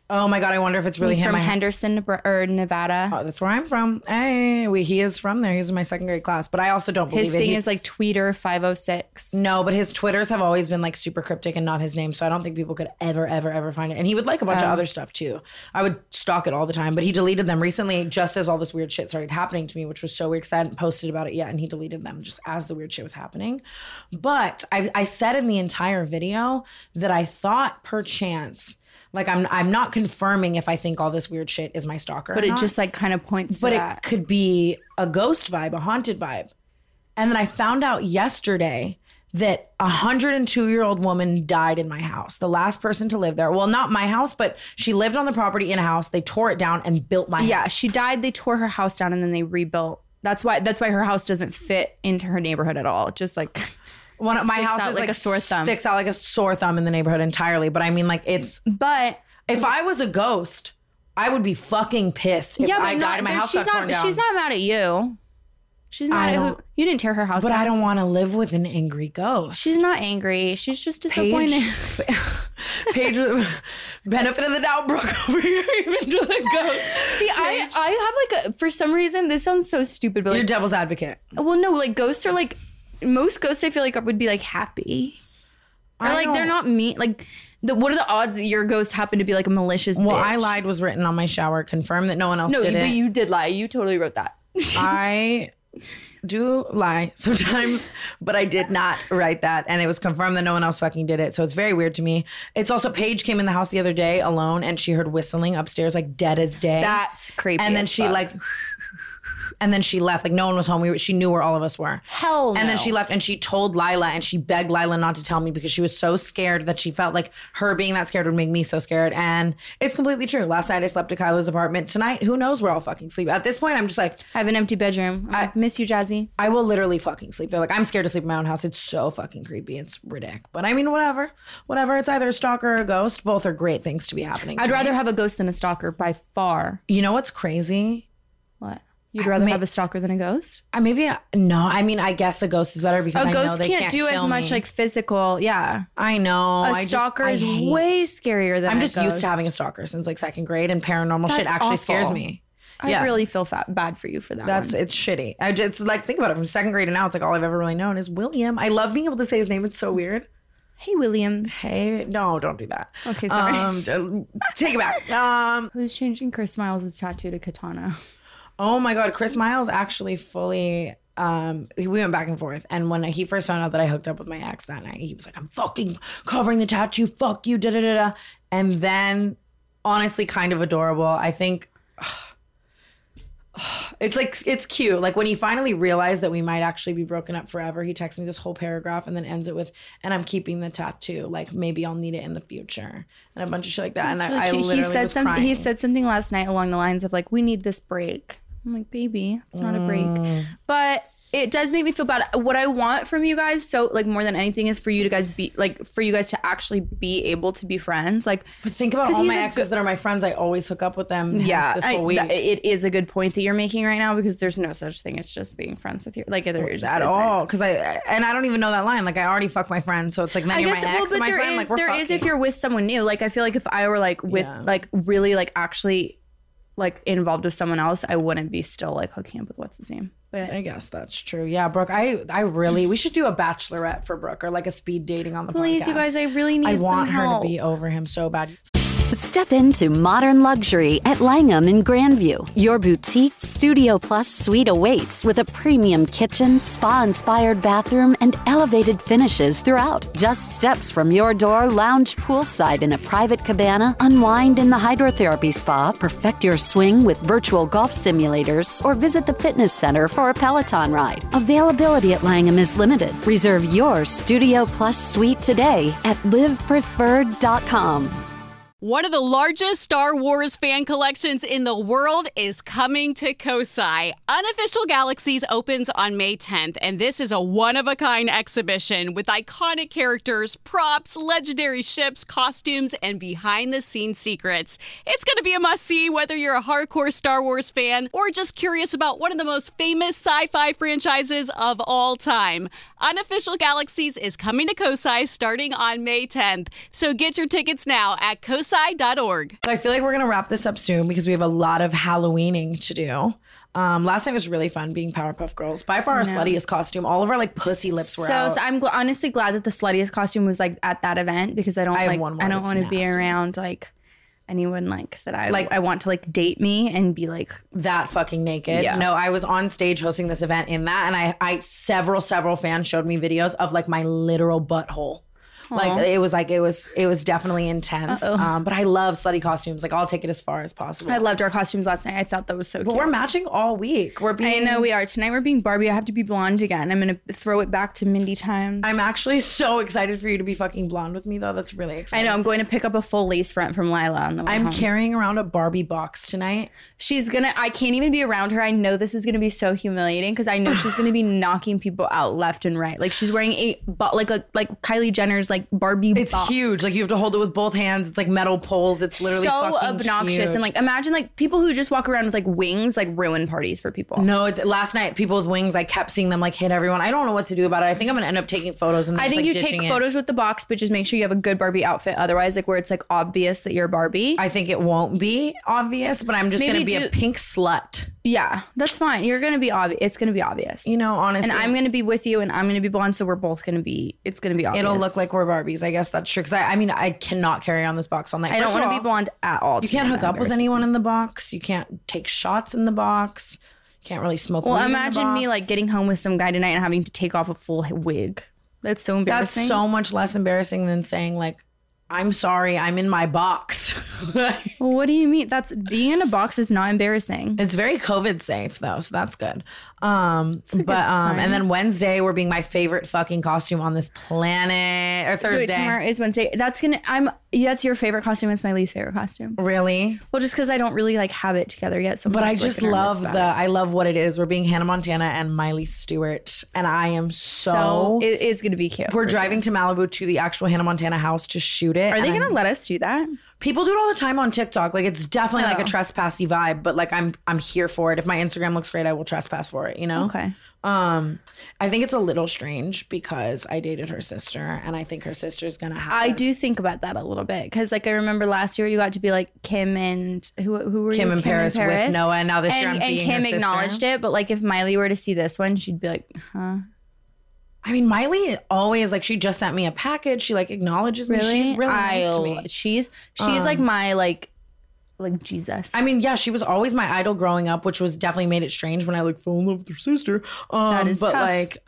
Oh my God, I wonder if it's really He's him. from Henderson or Nevada. Oh, that's where I'm from. Hey, he is from there. He's in my second grade class. But I also don't believe His thing is like Tweeter 506. No, but his Twitters have always been like super cryptic and not his name. So I don't think people could ever find it. And he would like a bunch of other stuff too. I would stalk it all the time. But he deleted them recently just as all this weird shit started happening to me, which was so weird because I hadn't posted about it yet. And he deleted them just as the weird shit was happening. But I said in the entire video that I thought perchance... Like I'm not confirming if I think all this weird shit is my stalker. But it just like kind of points to that. But it could be a ghost vibe, a haunted vibe. And then I found out yesterday that a 102-year-old woman died in my house. The last person to live there. Well, not my house, but she lived on the property in a house. They tore it down and built my house. Yeah, she died. They tore her house down and then they rebuilt. That's why her house doesn't fit into her neighborhood at all. Just like... One of my house is like a sore thumb. Sticks out like a sore thumb in the neighborhood entirely. But I mean, like But if I was a ghost, I would be fucking pissed if I died and my house got torn down. She's not mad at you. She's not. You didn't tear her house down. But I don't want to live with an angry ghost. She's not angry. She's just disappointed. Paige, benefit of the doubt, Brooke over here, even to the ghost. See, I have like for some reason, this sounds so stupid, but like, you're devil's advocate. Well, no, like ghosts are like. Most ghosts, I feel like, would be like happy, or like they're not mean. Like, what are the odds that your ghost happened to be like a malicious? Well, bitch? I lied was written on my shower. Confirm that no one else did it. No, but you did lie. You totally wrote that. I do lie sometimes, but I did not write that, and it was confirmed that no one else fucking did it. So it's very weird to me. It's also Paige came in the house the other day alone, and she heard whistling upstairs, like dead as day. That's creepy. And then as she fuck. like. And then she left. Like, no one was home. She knew where all of us were. Hell no. And then she left and she told Lila and she begged Lila not to tell me because she was so scared that she felt like her being that scared would make me so scared. And it's completely true. Last night I slept at Kyla's apartment. Tonight, who knows where I'll fucking sleep. At this point, I'm just like... I have an empty bedroom. I miss you, Jazzy. I will literally fucking sleep there. Like, I'm scared to sleep in my own house. It's so fucking creepy. It's ridiculous. But I mean, whatever. Whatever. It's either a stalker or a ghost. Both are great things to be happening. I'd rather have a ghost than a stalker by far. You know what's crazy? What? You'd rather have a stalker than a ghost? No. I mean, I guess a ghost is better because I know ghost they can't do as much me. like physical. Yeah, I know. A stalker is way scarier than. I'm just a ghost. used to having a stalker since like second grade, and paranormal shit actually awful. scares me. I really feel bad for you for that. It's shitty. It's like, think about it, from second grade to now, it's like all I've ever really known is William. I love being able to say his name. It's so weird. Hey, William. Hey, no, don't do that. Okay, sorry. Take it back. Who's changing Chris Miles' tattoo to Katana? Oh my God, Chris Miles actually fully, we went back and forth. And when he first found out that I hooked up with my ex that night, he was like, I'm fucking covering the tattoo. Fuck you, da da da da. And then, honestly, kind of adorable. I think it's like, it's cute. Like when he finally realized that we might actually be broken up forever, he texts me this whole paragraph and then ends it with, and I'm keeping the tattoo. Like maybe I'll need it in the future. And a bunch of shit like that. That's and I really literally was crying. He said something last night along the lines of like, we need this break. I'm like, baby, it's not a break. But it does make me feel bad. What I want from you guys, so like more than anything, is for you guys to actually be able to be friends. Like, but think about all my exes that are my friends. I always hook up with them. Yeah, this whole week. It is a good point that you're making right now because there's no such thing as just being friends with your there just at all. Because I don't even know that line. Like I already fucked my friend, so it's like then you're my ex and my friend. Like we're there fucking. is if you're with someone new. Like I feel like if I were like with like really like actually like involved with someone else, I wouldn't be still like hooking up with what's his name. But I guess that's true. Yeah, Brooke, I really, we should do a bachelorette for Brooke or like a speed dating on the podcast. Please, you guys, I really need some help. I want her to be over him so bad. Step into modern luxury at Langham in Grandview. Your boutique Studio Plus suite awaits with a premium kitchen, spa-inspired bathroom, and elevated finishes throughout. Just steps from your door, lounge poolside in a private cabana, unwind in the hydrotherapy spa, perfect your swing with virtual golf simulators, or visit the fitness center for a Peloton ride. Availability at Langham is limited. Reserve your Studio Plus suite today at livepreferred.com. One of the largest Star Wars fan collections in the world is coming to Kosai. Unofficial Galaxies opens on May 10th, and this is a one-of-a-kind exhibition with iconic characters, props, legendary ships, costumes, and behind-the-scenes secrets. It's going to be a must-see whether you're a hardcore Star Wars fan or just curious about one of the most famous sci-fi franchises of all time. Unofficial Galaxies is coming to Kosai starting on May 10th, so get your tickets now at Kosai CoSci.org. So I feel like we're gonna wrap this up soon because we have a lot of Halloweening to do. Last night was really fun being Powerpuff Girls. By far our sluttiest costume. All of our like pussy lips were out. So I'm honestly glad that the sluttiest costume was like at that event because I don't have one more I don't that's want to be nasty. around like anyone like that. I want to like date me and be like That fucking naked. Yeah. No, I was on stage hosting this event in that, and I several fans showed me videos of like my literal butthole. Like it was definitely intense. But I love slutty costumes. Like I'll take it as far as possible. I loved our costumes last night. I thought that was so but cute. we're matching all week. I know we are. Tonight we're being Barbie. I have to be blonde again. I'm gonna throw it back to Mindy times. I'm actually so excited for you to be fucking blonde with me though. That's really I exciting. know. I'm going to pick up a full lace front from Lila on the way I'm home. carrying around a Barbie box tonight. I can't even be around her. I know this is gonna be so humiliating because I know she's gonna be knocking people out left and right. Like she's wearing like Kylie Jenner's like Barbie It's box. huge. Like you have to hold it with both hands. It's like metal poles. It's literally so fucking obnoxious. huge. And like imagine like people who just walk around with like wings like ruin parties for people. No, it's last night. People with wings. I kept seeing them like hit everyone. I don't know what to do about it. I think I'm gonna end up taking photos and I just, think like, you ditching take it. photos with the box, but just make sure you have a good Barbie outfit. Otherwise, like where it's like obvious that you're Barbie. I think it won't be obvious, but I'm just Maybe gonna be a pink slut. Yeah, that's fine. You're gonna be obvious. It's gonna be obvious. You know, honestly, And I'm gonna be with you, and I'm gonna be blonde, so we're both gonna be. It's gonna be obvious. it'll look like we're Barbies. I guess that's true. Because I mean, I cannot carry on this box all night. I don't First of want to all, be blonde at all. You can't hook up with anyone in the box. You can't take shots in the box. You can't really smoke. Well, weed in the imagine me box. like getting home with some guy tonight and having to take off a full wig. That's so That's embarrassing. so much less embarrassing than saying like, "I'm sorry, I'm in my box." Well, what do you mean? That's being in a box is not embarrassing. It's very COVID safe though, so that's good. And then Wednesday we're being my favorite fucking costume on this planet. Or Wait, Thursday. tomorrow is Wednesday. That's your favorite costume. It's my least favorite costume. Really? Well, just because I don't really like have it together yet. So, But I I'm just like, love nervous about it. I love what it is. We're being Hannah Montana and Miley Stewart, and I am So it is gonna be cute. we're for driving to Malibu to the actual Hannah Montana house to shoot it. Are they and gonna let us do that? People do it all the time on TikTok. Like it's definitely like a trespassy vibe, but like I'm here for it. If my Instagram looks great, I will trespass for it, you know? Okay. I think it's a little strange because I dated her sister and I think her sister's gonna have I do think about that a little bit because, like, I remember last year you got to be like Kim and who were Kim you? and Paris with Noah, and now this year I'm and being Kim her sister. acknowledged it, but like if Miley were to see this one, she'd be like, huh? I mean, Miley always like she just sent me a package. She like acknowledges me. She's really nice to me. She's like my like Jesus. I mean, yeah, she was always my idol growing up, which was definitely made it strange when I like fell in love with her sister. That is but tough. like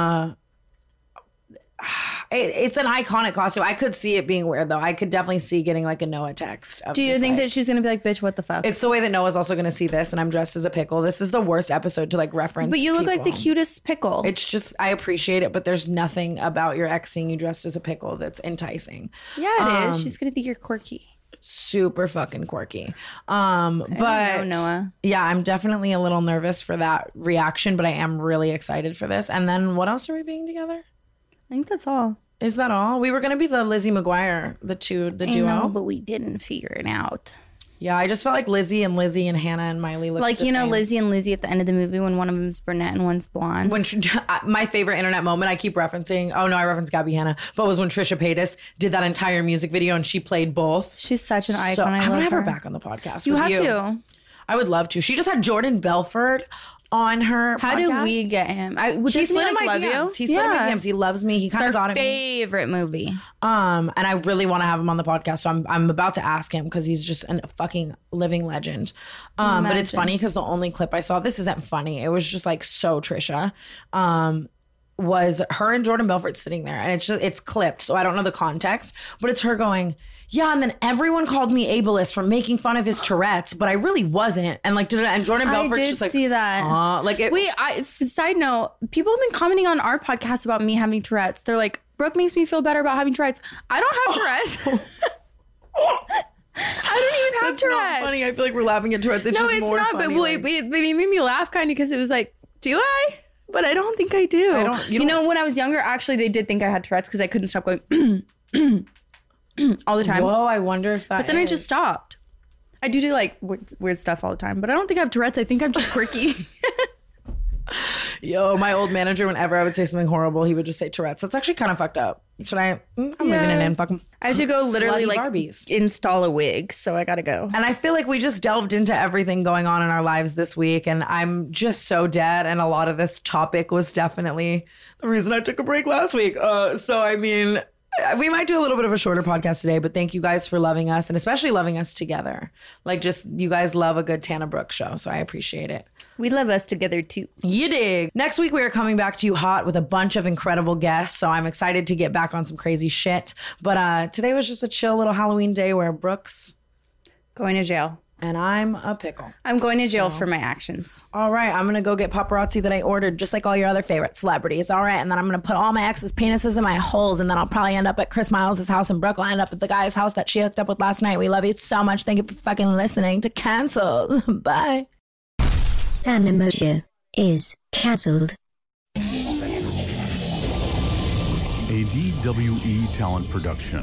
it's an iconic costume. I could see it being weird though. I could definitely see getting like a Noah text. Do you think that she's gonna be like, bitch, what the fuck? it's the way that Noah's also going to see this, and I'm dressed as a pickle. This is the worst episode to like reference. But you look like the people. cutest pickle. It's just I appreciate it, but there's nothing about your ex seeing you dressed as a pickle that's enticing. yeah, it is. She's gonna think you're quirky. Super fucking quirky. But know, Noah. yeah, I'm definitely a little nervous for that reaction, but I am really excited for this. And then what else are we being together? I think that's all. Is that all? We were gonna be the Lizzie McGuire, the duo. No, but we didn't figure it out. Yeah, I just felt like Lizzie and Hannah and Miley looked Like, the you know, same. Lizzie and Lizzie at the end of the movie when one of them's brunette and one's blonde. When she, my favorite internet moment, I keep referencing. Oh no, I referenced Gabby Hanna, but was when Trisha Paytas did that entire music video and she played both. She's such an icon. So I I'm love gonna have her her back on the podcast. You with have to. I would love to. She just had Jordan Belfort on her. How podcast. did we get him? He Doesn't slid in my love DMs. you? He slid in my DMs. He loves me. He kind of It's our got at me. favorite movie. And I really want to have him on the podcast. So I'm about to ask him because he's just a fucking living legend. But it's funny because the only clip I saw, this isn't funny. It was just like so Trisha. Was her and Jordan Belfort sitting there, and it's clipped, so I don't know the context, but it's her going, yeah, and then everyone called me ableist for making fun of his Tourette's, but I really wasn't, and like, and Jordan Belfort's I did just like, see that. like it. Wait, side note, people have been commenting on our podcast about me having Tourette's. They're like, Brooke makes me feel better about having Tourette's. I don't have Tourette's. I don't even have That's Tourette's. not funny. I feel like we're laughing at Tourette's. It's No, just it's more not. funny, But like- it made me laugh kind of because it was like, do I? But I don't think I do. you You know, when I was younger, actually, they did think I had Tourette's because I couldn't stop going all the time. Whoa, I wonder if that. But then I just stopped. I do like weird stuff all the time, but I don't think I have Tourette's. I think I'm just quirky. Yo, my old manager, whenever I would say something horrible, he would just say Tourette's. That's actually kind of fucked up. Should I? I'm leaving it in. Fuck 'em. I should go literally Slutty like Barbies. install a wig, so I gotta go. And I feel like we just delved into everything going on in our lives this week, and I'm just so dead. And a lot of this topic was definitely the reason I took a break last week. So I mean, we might do a little bit of a shorter podcast today, but thank you guys for loving us, and especially loving us together. Like, just you guys love a good Tana Brooks show, so I appreciate it. We love us together too. You dig. Next week, we are coming back to you hot with a bunch of incredible guests. So I'm excited to get back on some crazy shit. But today was just a chill little Halloween day where Brooks Going to jail. and I'm a pickle. I'm going to jail for my actions. All right, I'm going to go get paparazzi that I ordered, just like all your other favorite celebrities. All right, and then I'm going to put all my ex's penises in my holes, and then I'll probably end up at Chris Miles' house in Brooklyn, end up at the guy's house that she hooked up with last night. We love you so much. Thank you for fucking listening to Cancel. Bye. Tana Moshe is cancelled. A DWE talent production.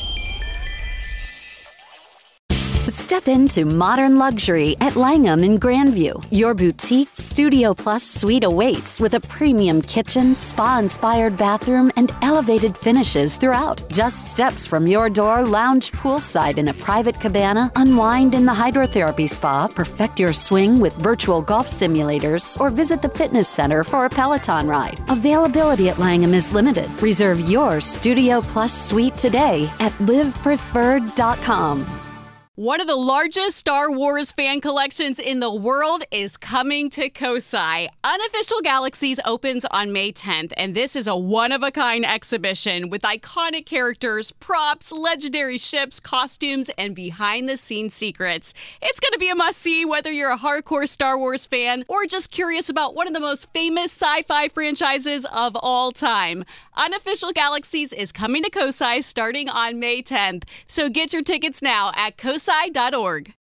Step into modern luxury at Langham in Grandview. Your boutique Studio Plus suite awaits with a premium kitchen, spa-inspired bathroom, and elevated finishes throughout. Just steps from your door, lounge poolside in a private cabana, unwind in the hydrotherapy spa, perfect your swing with virtual golf simulators, or visit the fitness center for a Peloton ride. Availability at Langham is limited. Reserve your Studio Plus suite today at livepreferred.com. One of the largest Star Wars fan collections in the world is coming to Kosai. Unofficial Galaxies opens on May 10th, and this is a one-of-a-kind exhibition with iconic characters, props, legendary ships, costumes, and behind-the-scenes secrets. It's going to be a must-see whether you're a hardcore Star Wars fan or just curious about one of the most famous sci-fi franchises of all time. Unofficial Galaxies is coming to Kosai starting on May 10th, so get your tickets now at kosai.org.